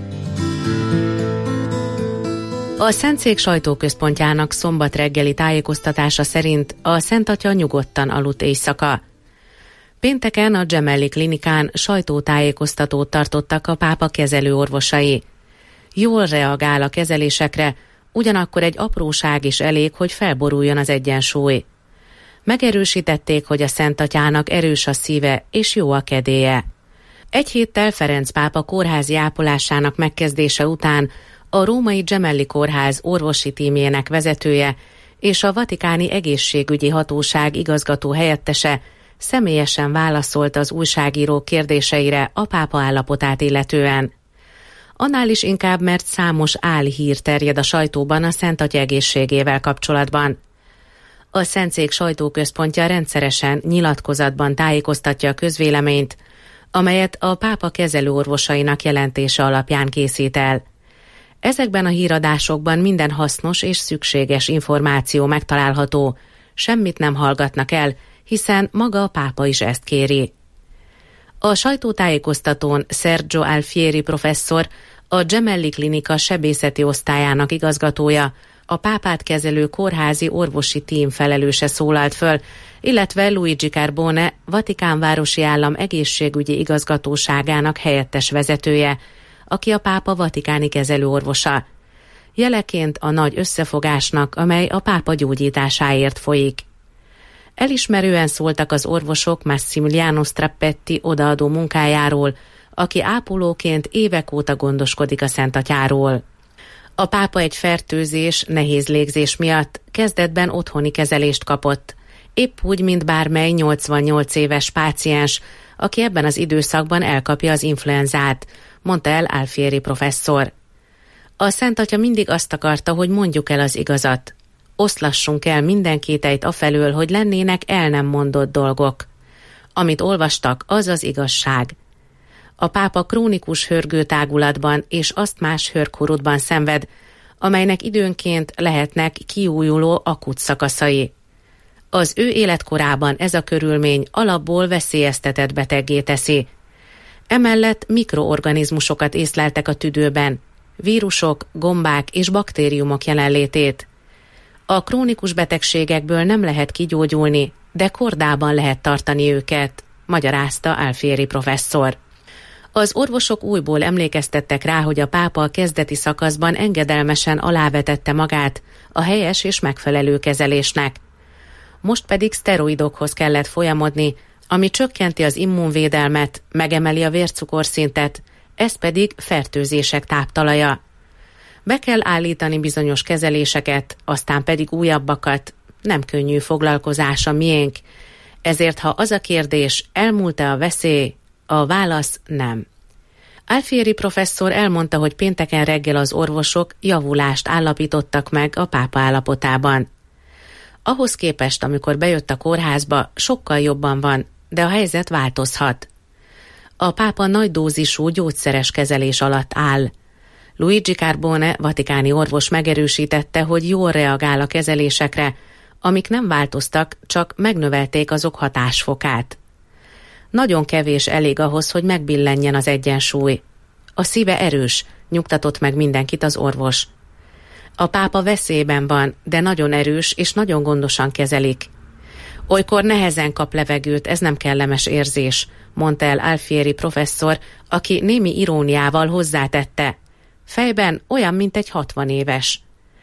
A Szentszék sajtóközpontjának szombat reggeli tájékoztatása szerint a Szent Atya nyugodtan aludt éjszaka. Pénteken a Gemelli klinikán sajtótájékoztatót tartottak a pápa kezelőorvosai. Jól reagál a kezelésekre, ugyanakkor egy apróság is elég, hogy felboruljon az egyensúly. Megerősítették, hogy a Szent Atyának erős a szíve és jó a kedélye. Egy héttel Ferenc pápa kórházi ápolásának megkezdése után a római Gemelli kórház orvosi tímjének vezetője és a Vatikáni Egészségügyi Hatóság igazgató helyettese személyesen válaszolt az újságírók kérdéseire a pápa állapotát illetően. Annál is inkább, mert számos álhír terjed a sajtóban a Szent Atya egészségével kapcsolatban. A Szentszék sajtóközpontja rendszeresen nyilatkozatban tájékoztatja a közvéleményt, amelyet a pápa kezelőorvosainak jelentése alapján készít el. Ezekben a híradásokban minden hasznos és szükséges információ megtalálható, semmit nem hallgatnak el, hiszen maga a pápa is ezt kéri. A sajtótájékoztatón Sergio Alfieri professzor, a Gemelli Klinika sebészeti osztályának igazgatója, a pápát kezelő kórházi orvosi tím felelőse szólalt föl, illetve Luigi Carbone, Vatikánvárosi Állam egészségügyi igazgatóságának helyettes vezetője, aki a pápa vatikáni kezelőorvosa. Jeleként a nagy összefogásnak, amely a pápa gyógyításáért folyik. Elismerően szóltak az orvosok Massimiliano Strappetti odaadó munkájáról, aki ápolóként évek óta gondoskodik a Szentatyáról. A pápa egy fertőzés, nehéz légzés miatt kezdetben otthoni kezelést kapott, épp úgy, mint bármely 88 éves páciens, aki ebben az időszakban elkapja az influenzát, mondta el Alfieri professzor. A Szentatya mindig azt akarta, hogy mondjuk el az igazat. Oszlassunk el minden kételyt afelől, hogy lennének el nem mondott dolgok. Amit olvastak, az az igazság. A pápa krónikus hörgőtágulatban és asztmás hőrkorútban szenved, amelynek időnként lehetnek kiújuló akut szakaszai. Az ő életkorában ez a körülmény alapból veszélyeztetett beteggé teszi. Emellett mikroorganizmusokat észleltek a tüdőben, vírusok, gombák és baktériumok jelenlétét. A krónikus betegségekből nem lehet kigyógyulni, de kordában lehet tartani őket, magyarázta Alfieri professzor. Az orvosok újból emlékeztettek rá, hogy a pápa a kezdeti szakaszban engedelmesen alávetette magát a helyes és megfelelő kezelésnek. Most pedig szteroidokhoz kellett folyamodni, ami csökkenti az immunvédelmet, megemeli a vércukorszintet, ez pedig fertőzések táptalaja. Be kell állítani bizonyos kezeléseket, aztán pedig újabbakat, nem könnyű foglalkozás a miénk. Ezért, ha az a kérdés, elmúlt-e a veszély, a válasz nem. Alfieri professzor elmondta, hogy pénteken reggel az orvosok javulást állapítottak meg a pápa állapotában. Ahhoz képest, amikor bejött a kórházba, sokkal jobban van, de a helyzet változhat. A pápa nagy dózisú gyógyszeres kezelés alatt áll. Luigi Carbone, vatikáni orvos megerősítette, hogy jól reagál a kezelésekre, amik nem változtak, csak megnövelték azok hatásfokát. Nagyon kevés elég ahhoz, hogy megbillenjen az egyensúly. A szíve erős, nyugtatott meg mindenkit az orvos. A pápa veszélyben van, de nagyon erős és nagyon gondosan kezelik. Olykor nehezen kap levegőt, ez nem kellemes érzés, mondta el Alfieri professzor, aki némi iróniával hozzátette. Fejben olyan, mint egy 60 éves.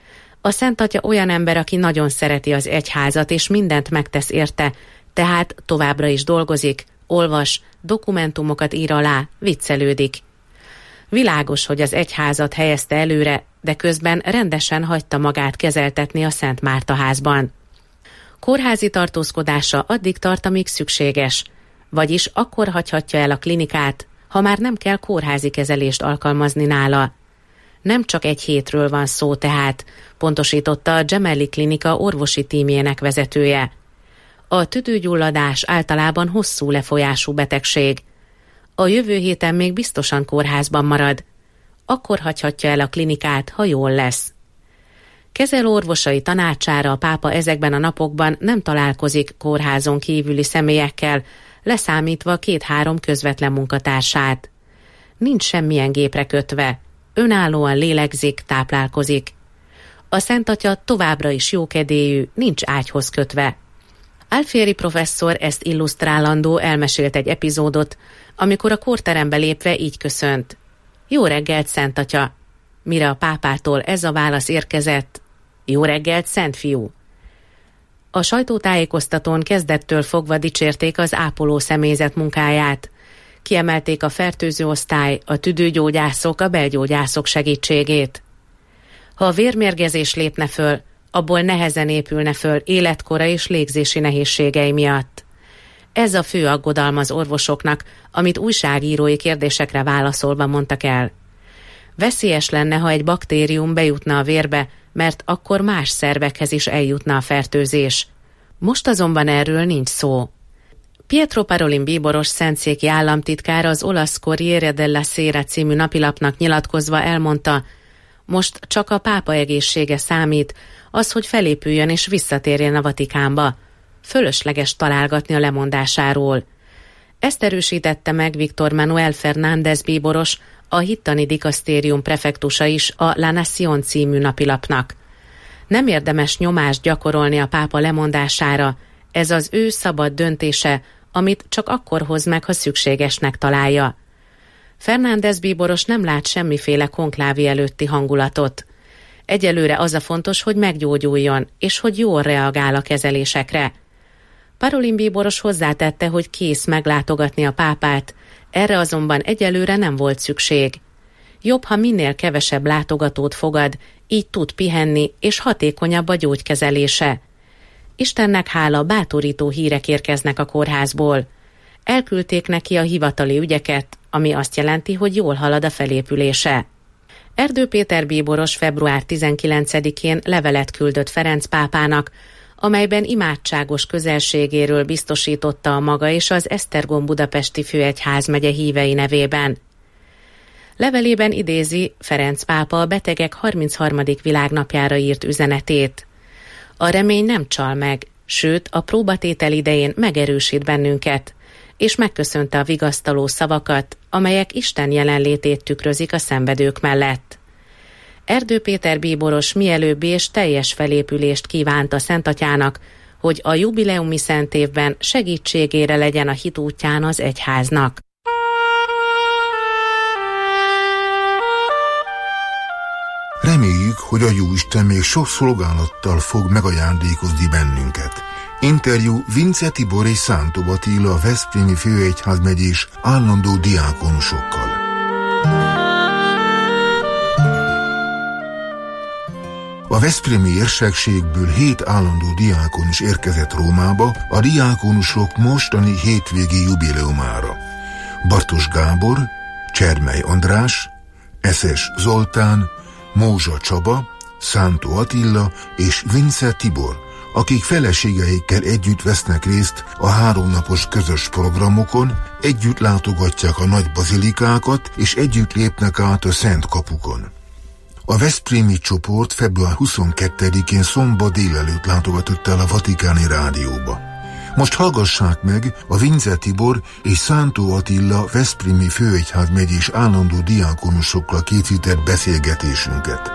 A Szentatya olyan ember, aki nagyon szereti az egyházat, és mindent megtesz érte, tehát továbbra is dolgozik, olvas, dokumentumokat ír alá, viccelődik. Világos, hogy az egyházat helyezte előre, de közben rendesen hagyta magát kezeltetni a Szent Márta házban. Kórházi tartózkodása addig tart, amíg szükséges, vagyis akkor hagyhatja el a klinikát, ha már nem kell kórházi kezelést alkalmazni nála. Nem csak egy hétről van szó tehát, pontosította a Gemelli Klinika orvosi tímjének vezetője. A tüdőgyulladás általában hosszú lefolyású betegség. A jövő héten még biztosan kórházban marad. Akkor hagyhatja el a klinikát, ha jól lesz. Kezelőorvosai tanácsára a pápa ezekben a napokban nem találkozik kórházon kívüli személyekkel, leszámítva 2-3 közvetlen munkatársát. Nincs semmilyen gépre kötve, önállóan lélegzik, táplálkozik. A Szentatya továbbra is jókedélyű, nincs ágyhoz kötve. Alfieri professzor ezt illusztrálandó elmesélt egy epizódot, amikor a kórterembe lépve így köszönt. Jó reggelt, Szentatya! Mire a pápától ez a válasz érkezett, jó reggelt, Szent Fiú! A sajtótájékoztatón kezdettől fogva dicsérték az ápoló személyzet munkáját. Kiemelték a fertőzőosztály, a tüdőgyógyászok, a belgyógyászok segítségét. Ha a vérmérgezés lépne föl, abból nehezen épülne föl életkora és légzési nehézségei miatt. Ez a fő aggodalom az orvosoknak, amit újságírói kérdésekre válaszolva mondtak el. Veszélyes lenne, ha egy baktérium bejutna a vérbe, mert akkor más szervekhez is eljutna a fertőzés. Most azonban erről nincs szó. Pietro Parolin bíboros szentszéki államtitkár az olasz Corriere della Sera című napilapnak nyilatkozva elmondta, most csak a pápa egészsége számít, az, hogy felépüljön és visszatérjen a Vatikánba. Fölösleges találgatni a lemondásáról. Ezt erősítette meg Víctor Manuel Fernández bíboros, a hittani dikasztérium prefektusa is a La Nación című napilapnak. Nem érdemes nyomást gyakorolni a pápa lemondására, ez az ő szabad döntése, amit csak akkor hoz meg, ha szükségesnek találja. Fernández bíboros nem lát semmiféle konklávi előtti hangulatot. Egyelőre az a fontos, hogy meggyógyuljon, és hogy jól reagál a kezelésekre. Parolin bíboros hozzátette, hogy kész meglátogatni a pápát, erre azonban egyelőre nem volt szükség. Jobb, ha minél kevesebb látogatót fogad, így tud pihenni, és hatékonyabb a gyógykezelése. Istennek hála, bátorító hírek érkeznek a kórházból. Elküldték neki a hivatali ügyeket, ami azt jelenti, hogy jól halad a felépülése. Erdő Péter bíboros február 19-én levelet küldött Ferenc pápának, amelyben imádságos közelségéről biztosította a maga és az Esztergom budapesti főegyházmegye hívei nevében. Levelében idézi Ferenc pápa a betegek 33. világnapjára írt üzenetét. A remény nem csal meg, sőt a próbatétel idején megerősít bennünket, és megköszönte a vigasztaló szavakat, amelyek Isten jelenlétét tükrözik a szenvedők mellett. Erdő Péter bíboros mielőbbi és teljes felépülést kívánt a Szentatyának, hogy a jubileumi szentévben segítségére legyen a hit útján az egyháznak. Reméljük, hogy a Jóisten még sok szolgálattal fog megajándékozni bennünket. Interjú Vince Tibor és Szántó Attila a veszprémi főegyházmegyés állandó diákonusokkal. A veszprémi érsekségből 7 állandó diákonus érkezett Rómába a diákonusok mostani hétvégi jubileumára. Bartos Gábor, Csermely András, Eszes Zoltán, Mózsa Csaba, Szántó Attila és Vince Tibor, akik feleségeikkel együtt vesznek részt a 3 napos közös programokon, együtt látogatják a nagy bazilikákat és együtt lépnek át a Szent Kapukon. A veszprémi csoport február 22-én szombat délelőtt látogatott el a Vatikáni Rádióba. Most hallgassák meg a Vince Tibor és Szántó Attila veszprémi főegyházmegyés állandó diákonusokkal készített beszélgetésünket.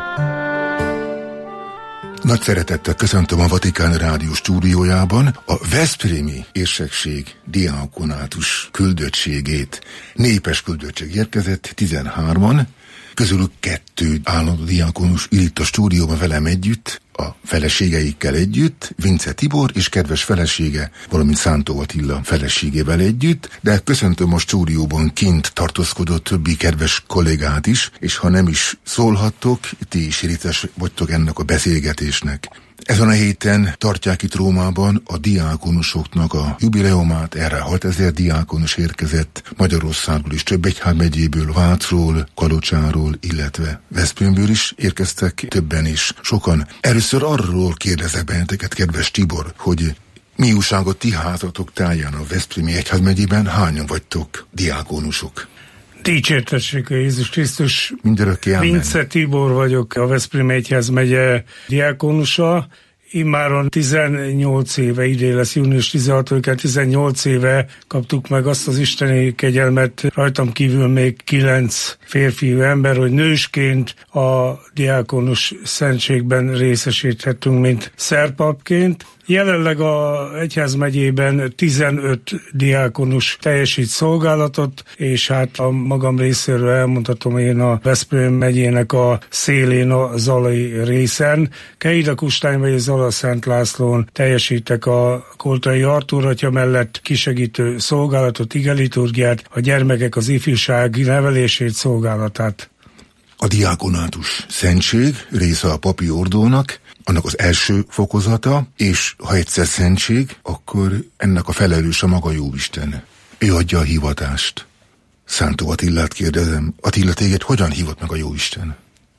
Nagy szeretettel köszöntöm a Vatikáni Rádió stúdiójában a veszprémi érsekség diákonátus küldöttségét. Népes küldöttség érkezett, 13-an, közülük 2 állandó diákonus ül itt a stúdióban velem együtt, a feleségeikkel együtt, Vince Tibor és kedves felesége, valamint Szántó Attila feleségével együtt, de köszöntöm a stúdióban kint tartózkodó többi kedves kollégát is, és ha nem is szólhattok, ti is részes vagytok ennek a beszélgetésnek. Ezen a héten tartják itt Rómában a diákonusoknak a jubileumát, erre 6000 diákonus érkezett Magyarországról is, több egyházmegyéből, Vácról, Kalocsáról, illetve Veszprémből is érkeztek, többen is, sokan. Először arról kérdezek benneteket, kedves Tibor, hogy mi újság a ti házatok táján a Veszprémi egyházmegyében, hányan vagytok diákonusok? Dicsértessék a Jézus Krisztus. Mindörökké amen. Vince Tibor vagyok, a Veszprémi egyházmegye diákonusa. Immáron 18 éve, idén lesz június 16-án, 18 éve kaptuk meg azt az isteni kegyelmet, rajtam kívül még 9 férfiú ember, hogy nősként a diákonus szentségben részesíthetünk, mint szerpapként. Jelenleg a egyházmegyében 15 diákonus teljesít szolgálatot, és hát a magam részéről elmondhatom, én a Veszprém megyének a szélén, a Zalai részen. Keida Kustány vagy Zala Szent Lászlón teljesítek a Koltai Artúr atya mellett kisegítő szolgálatot, igeliturgiát, a gyermekek az ifjúság nevelését, szolgálatát. A diákonátus szentség része a papi ordónak, annak az első fokozata, és ha egyszer szentség, akkor ennek a felelőse maga Jóisten. Ő adja a hivatást. Szántó Attilát kérdezem, Attila, téged hogyan hívott meg a Jóisten?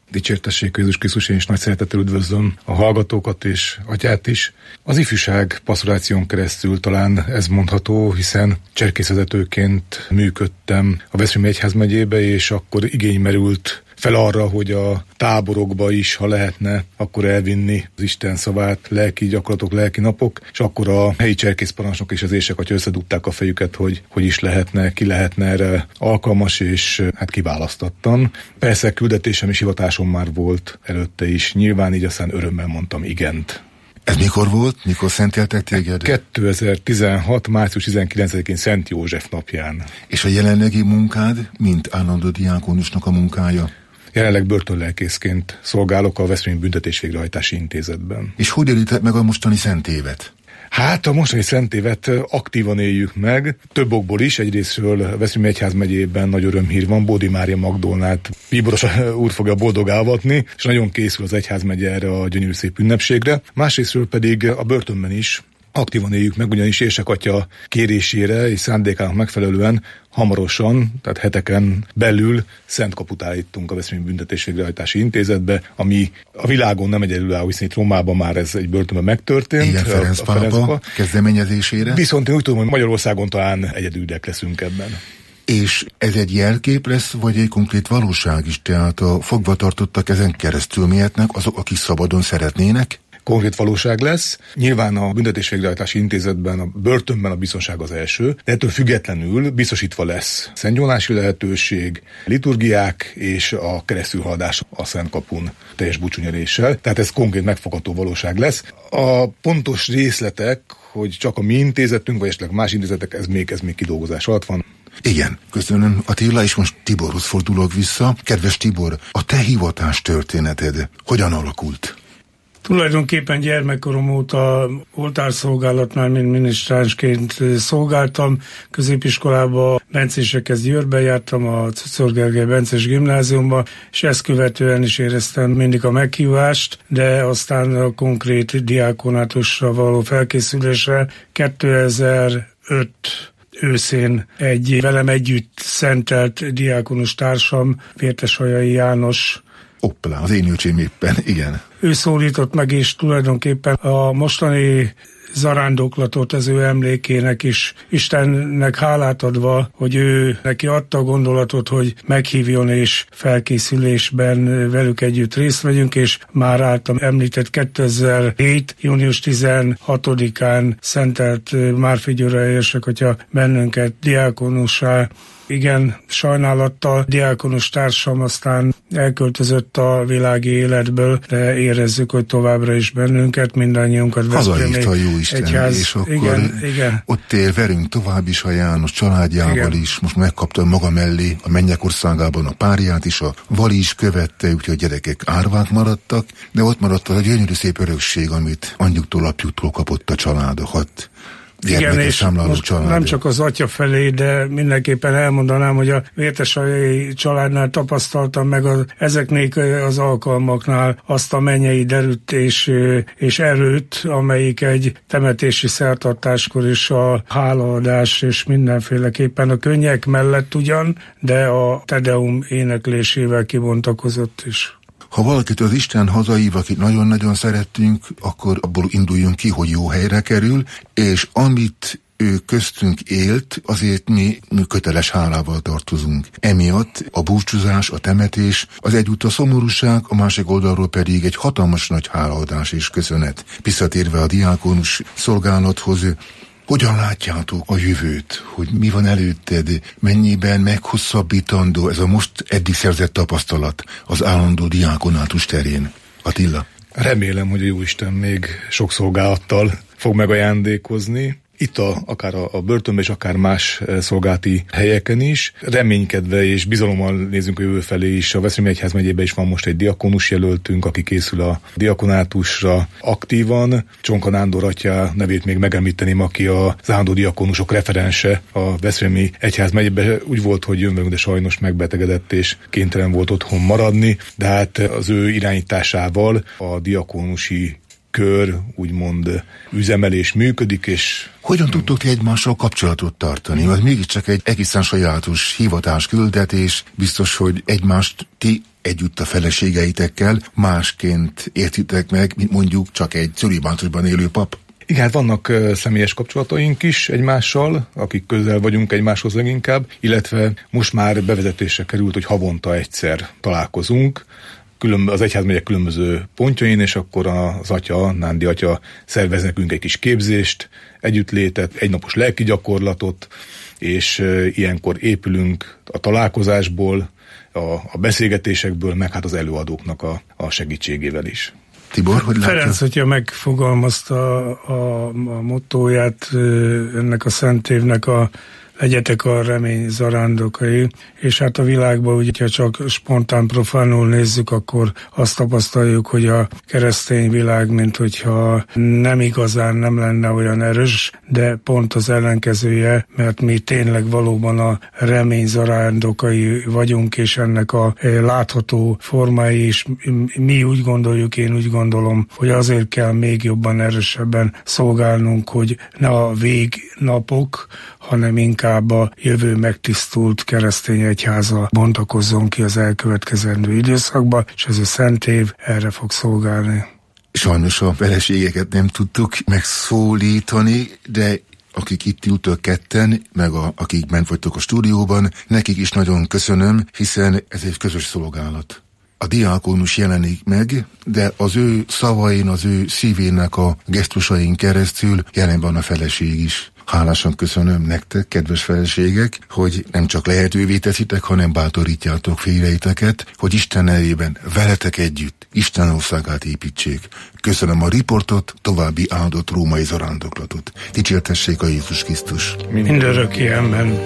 Dicsértessék Jézus Krisztus, én is nagy szeretettel üdvözlöm a hallgatókat és atyát is. Az ifjúság pastoráción keresztül talán ez mondható, hiszen cserkészvezetőként működtem a Veszprémi Egyházmegyébe, és akkor igény merült fel arra, hogy a táborokba is, ha lehetne, akkor elvinni az Isten szavát, lelki gyakorlatok, lelki napok, és akkor a helyi cserkészparancsnok és az ésekatya összedugták a fejüket, hogy is lehetne, ki lehetne erre alkalmas, és hát kiválasztattam. Persze küldetésem és hivatásom már volt előtte is, nyilván így aztán örömmel mondtam igent. Ez mikor volt? Mikor szenteltek téged? 2016. március 19-én Szent József napján. És a jelenlegi munkád, mint állandó diákonusnak a munkája? Jelenleg börtönlelkészként szolgálok a Veszprémi Büntetés-végrehajtási Intézetben. És hogy élitek meg a mostani szentévet? Hát a mostani szentévet aktívan éljük meg, több okból is. Egyrésztről Veszprémi Egyházmegyében nagy örömhír van, Bódi Mária Magdolnát bíboros úr fogja boldogávatni, és nagyon készül az egyházmegye erre a gyönyörű szép ünnepségre. Másrésztről pedig a börtönben is aktívan éljük meg, ugyanis ésekatya kérésére és szándékának megfelelően hamarosan, tehát heteken belül szent kaput állítunk a Veszprémi Büntetés-végrehajtási Intézetbe, ami a világon nem egyedülálló, hiszen itt Rómában már ez egy börtönben megtörtént. Igen, Ferenc pápa kezdeményezésére. Viszont én úgy tudom, hogy Magyarországon talán egyedüliek leszünk ebben. És ez egy jelkép lesz, vagy egy konkrét valóság is? Tehát a fogvatartottak ezen keresztül mehetnek, azok, akik szabadon szeretnének? Konkrét valóság lesz. Nyilván a Büntetés-végrehajtási Intézetben, a börtönben a biztonság az első, de ettől függetlenül biztosítva lesz szentgyónási lehetőség, liturgiák és a keresztülhaladás a Szent Kapun teljes búcsúnyeréssel. Tehát ez konkrét megfogható valóság lesz. A pontos részletek, hogy csak a mi intézetünk, vagy esetleg más intézetek, ez még kidolgozás alatt van. Igen, köszönöm Attila, és most Tiborhoz fordulok vissza. Kedves Tibor, a te hivatás történeted hogyan alakult? Tulajdonképpen gyermekkorom óta oltárszolgálatnál, mint minisztránsként szolgáltam. Középiskolában Bencesekhez Győrbe jártam, a Czicor Gergely Bences gimnáziumba, és ezt követően is éreztem mindig a meghívást, de aztán a konkrét diákonátusra való felkészülésre 2005 őszén egy velem együtt szentelt diákonus társam, Vérteshajai János. Hoppá, az én öcsém éppen, igen. Ő szólított meg, és tulajdonképpen a mostani zarándoklatot az ő emlékének is Istennek hálát adva, hogy ő neki adta a gondolatot, hogy meghívjon és felkészülésben velük együtt részt vegyünk, és már általam említett 2007. június 16-án szentelt Márfi Győre érsek, bennünket diákonussá. Igen, sajnálattal diákonus társam aztán elköltözött a világi életből, de érezzük, hogy továbbra is bennünket, mindannyiunkat hazaírta a Jóisten, és akkor igen. Ott él velünk tovább is a János családjával is, most megkapta maga mellé a mennyek országában a párját is, a Vali is követte, úgyhogy a gyerekek árvák maradtak, de ott maradt az a gyönyörű szép örökség, amit anyjuktól, apjuktól kapott a család, igen, és nem csak az atya felé, de mindenképpen elmondanám, hogy a Vérteshajai családnál tapasztaltam meg ezeknél az alkalmaknál azt a mennyei derűt és erőt, amelyik egy temetési szertartáskor is a hálaadás és mindenféleképpen a könnyek mellett ugyan, de a Tedeum éneklésével kibontakozott is. Ha valakit az Isten hazaív, akit nagyon-nagyon szerettünk, akkor abból induljunk ki, hogy jó helyre kerül, és amit ő köztünk élt, azért mi köteles hálával tartozunk. Emiatt a búcsúzás, a temetés, az egyútt a szomorúság, a másik oldalról pedig egy hatalmas nagy hálaadás és köszönet. Visszatérve a diákonus szolgálathoz, hogyan látjátok a jövőt, hogy mi van előtted, mennyiben meghosszabbítandó ez a most eddig szerzett tapasztalat az állandó diákonátus terén? Attila? Remélem, hogy a Jóisten még sok szolgálattal fog megajándékozni. Itt akár a börtönben és akár más szolgálati helyeken is. Reménykedve és bizalommal nézünk a jövő felé is. A Veszprémi Egyházmegyében is van most egy diakonus jelöltünk, aki készül a diakonátusra aktívan. Csonka Nándor atya nevét még megemlíteném, aki az állandó diakonusok referense a Veszprémi Egyházmegyében. Úgy volt, hogy jön velünk, de sajnos megbetegedett és kénytelen volt otthon maradni. De hát az ő irányításával a diakonusi kör, úgymond üzemelés működik, és... Hogyan tudtok ti egymással kapcsolatot tartani? Mert mégiscsak egy egészen sajátos hivatásküldetés, biztos, hogy egymást ti együtt a feleségeitekkel másként értitek meg, mint mondjuk csak egy cölibátusban élő pap. Igen, hát vannak személyes kapcsolataink is egymással, akik közel vagyunk egymáshoz leginkább, illetve most már bevezetésre került, hogy havonta egyszer találkozunk, az egyházmegyek különböző pontjain, és akkor az atya, Nándi atya szervez nekünk egy kis képzést, együttlétet, egynapos lelki gyakorlatot, és ilyenkor épülünk a találkozásból, a beszélgetésekből, meg hát az előadóknak a segítségével is. Tibor, hogy látja? Ferenc atya megfogalmazta a mottóját ennek a szent évnek, legyetek a remény zarándokai, és hát a világban, ugye, ha csak spontán profánul nézzük, akkor azt tapasztaljuk, hogy a keresztény világ, mint hogyha nem igazán nem lenne olyan erős, de pont az ellenkezője, mert mi tényleg valóban a remény zarándokai vagyunk, és ennek a látható formái is. Mi úgy gondoljuk, én úgy gondolom, hogy azért kell még jobban, erősebben szolgálnunk, hogy ne a végnapok, hanem inkább a jövő megtisztult keresztény egyháza bontakozzon ki az elkövetkezendő időszakba, és ez a szent év erre fog szolgálni. Sajnos a feleségeket nem tudtuk megszólítani, de akik itt ültök ketten, meg akik bent vagytok a stúdióban, nekik is nagyon köszönöm, hiszen ez egy közös szolgálat. A diákonus jelenik meg, de az ő szavain, az ő szívének a gesztusain keresztül jelen van a feleség is. Hálásan köszönöm nektek, kedves feleségek, hogy nem csak lehetővé teszitek, hanem bátorítjátok férjeiteket, hogy Isten nevében veletek együtt Isten országát építsék. Köszönöm a riportot, további áldott római zarándoklatot. Dicsértessék a Jézus Krisztus. Mindörökké amen.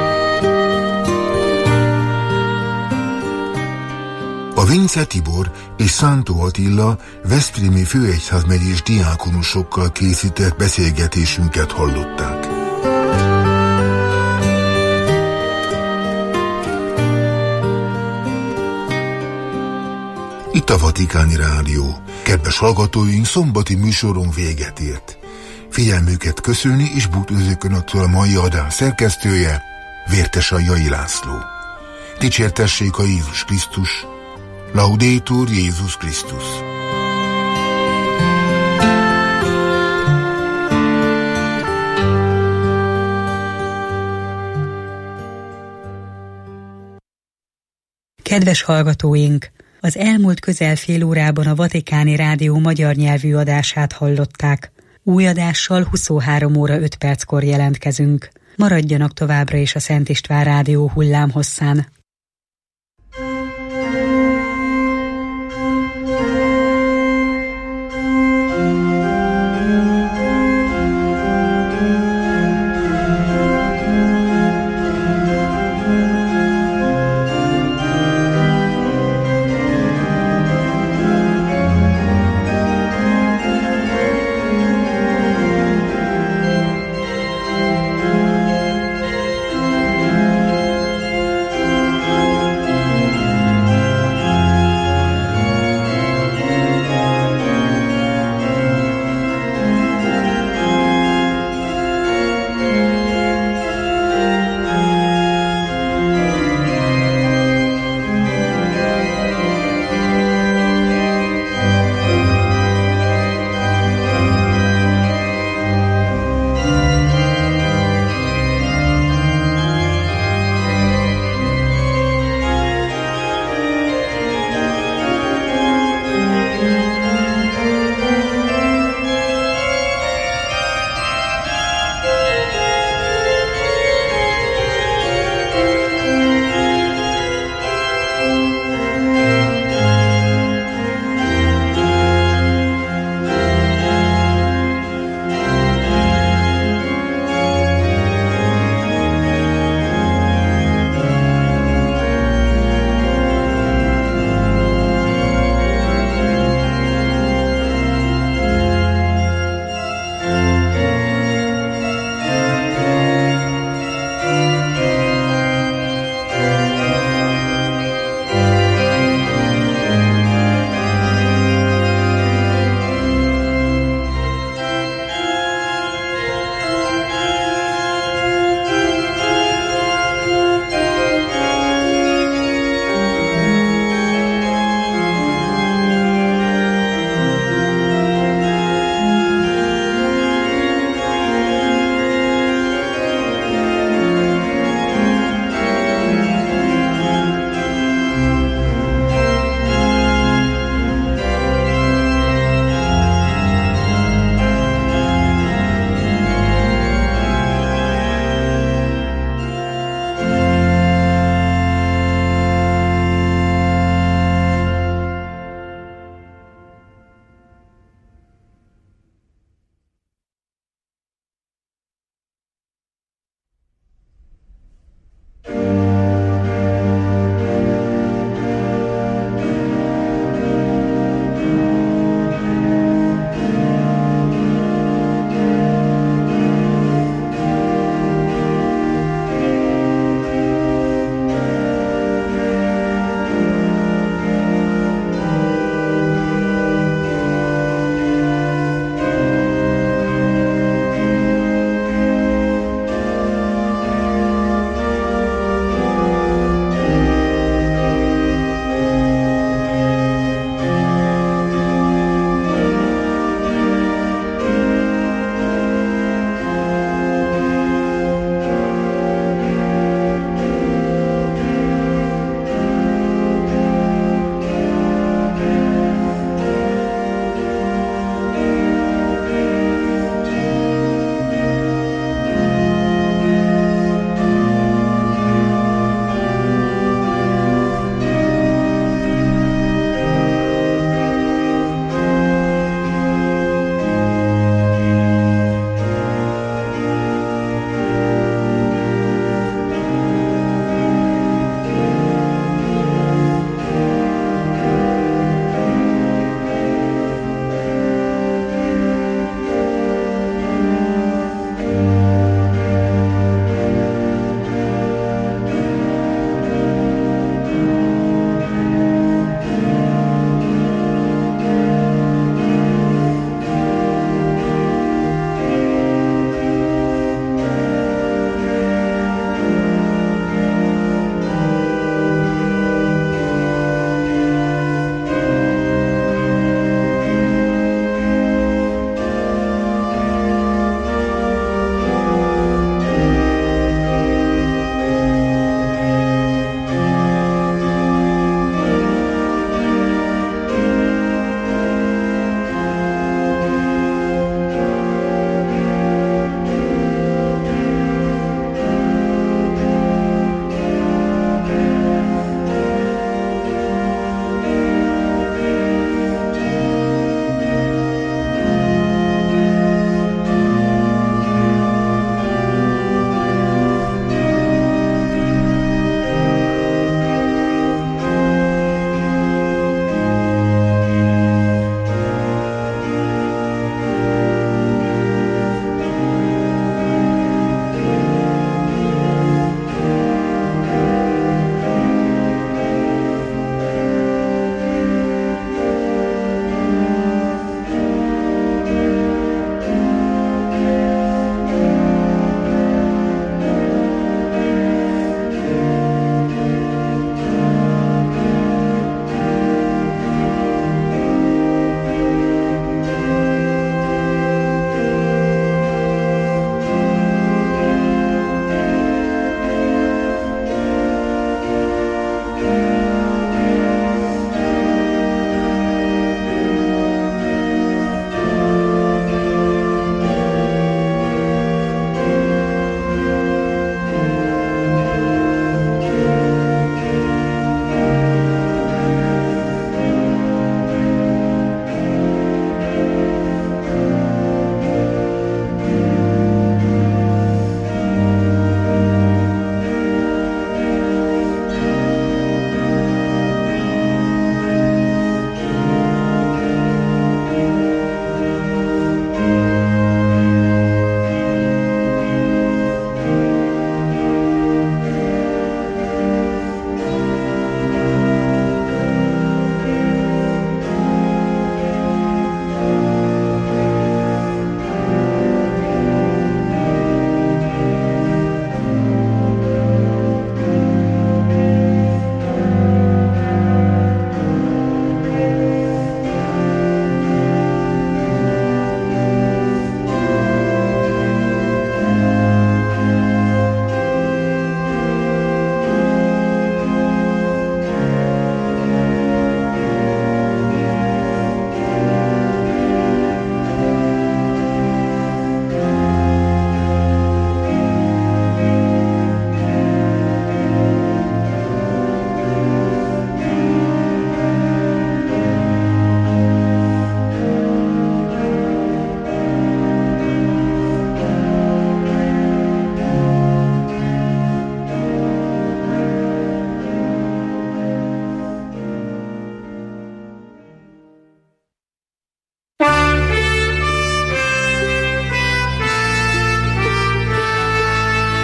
A Vince Tibor és Szántó Attila veszprémi főegyházmegyés diákonusokkal készített beszélgetésünket hallották. Itt a Vatikáni Rádió. Kedves hallgatóink, szombati műsoron véget ért. Figyelmüket köszöni és búcsúzik önöktől a mai adás szerkesztője, Vértesai László. Dicsértessék a Jézus Krisztus. Laudetur Jézus Krisztus. Kedves hallgatóink! Az elmúlt közel fél órában a Vatikáni Rádió magyar nyelvű adását hallották. Új adással 23 óra 5 perckor jelentkezünk. Maradjanak továbbra is a Szent István Rádió hullámhosszán.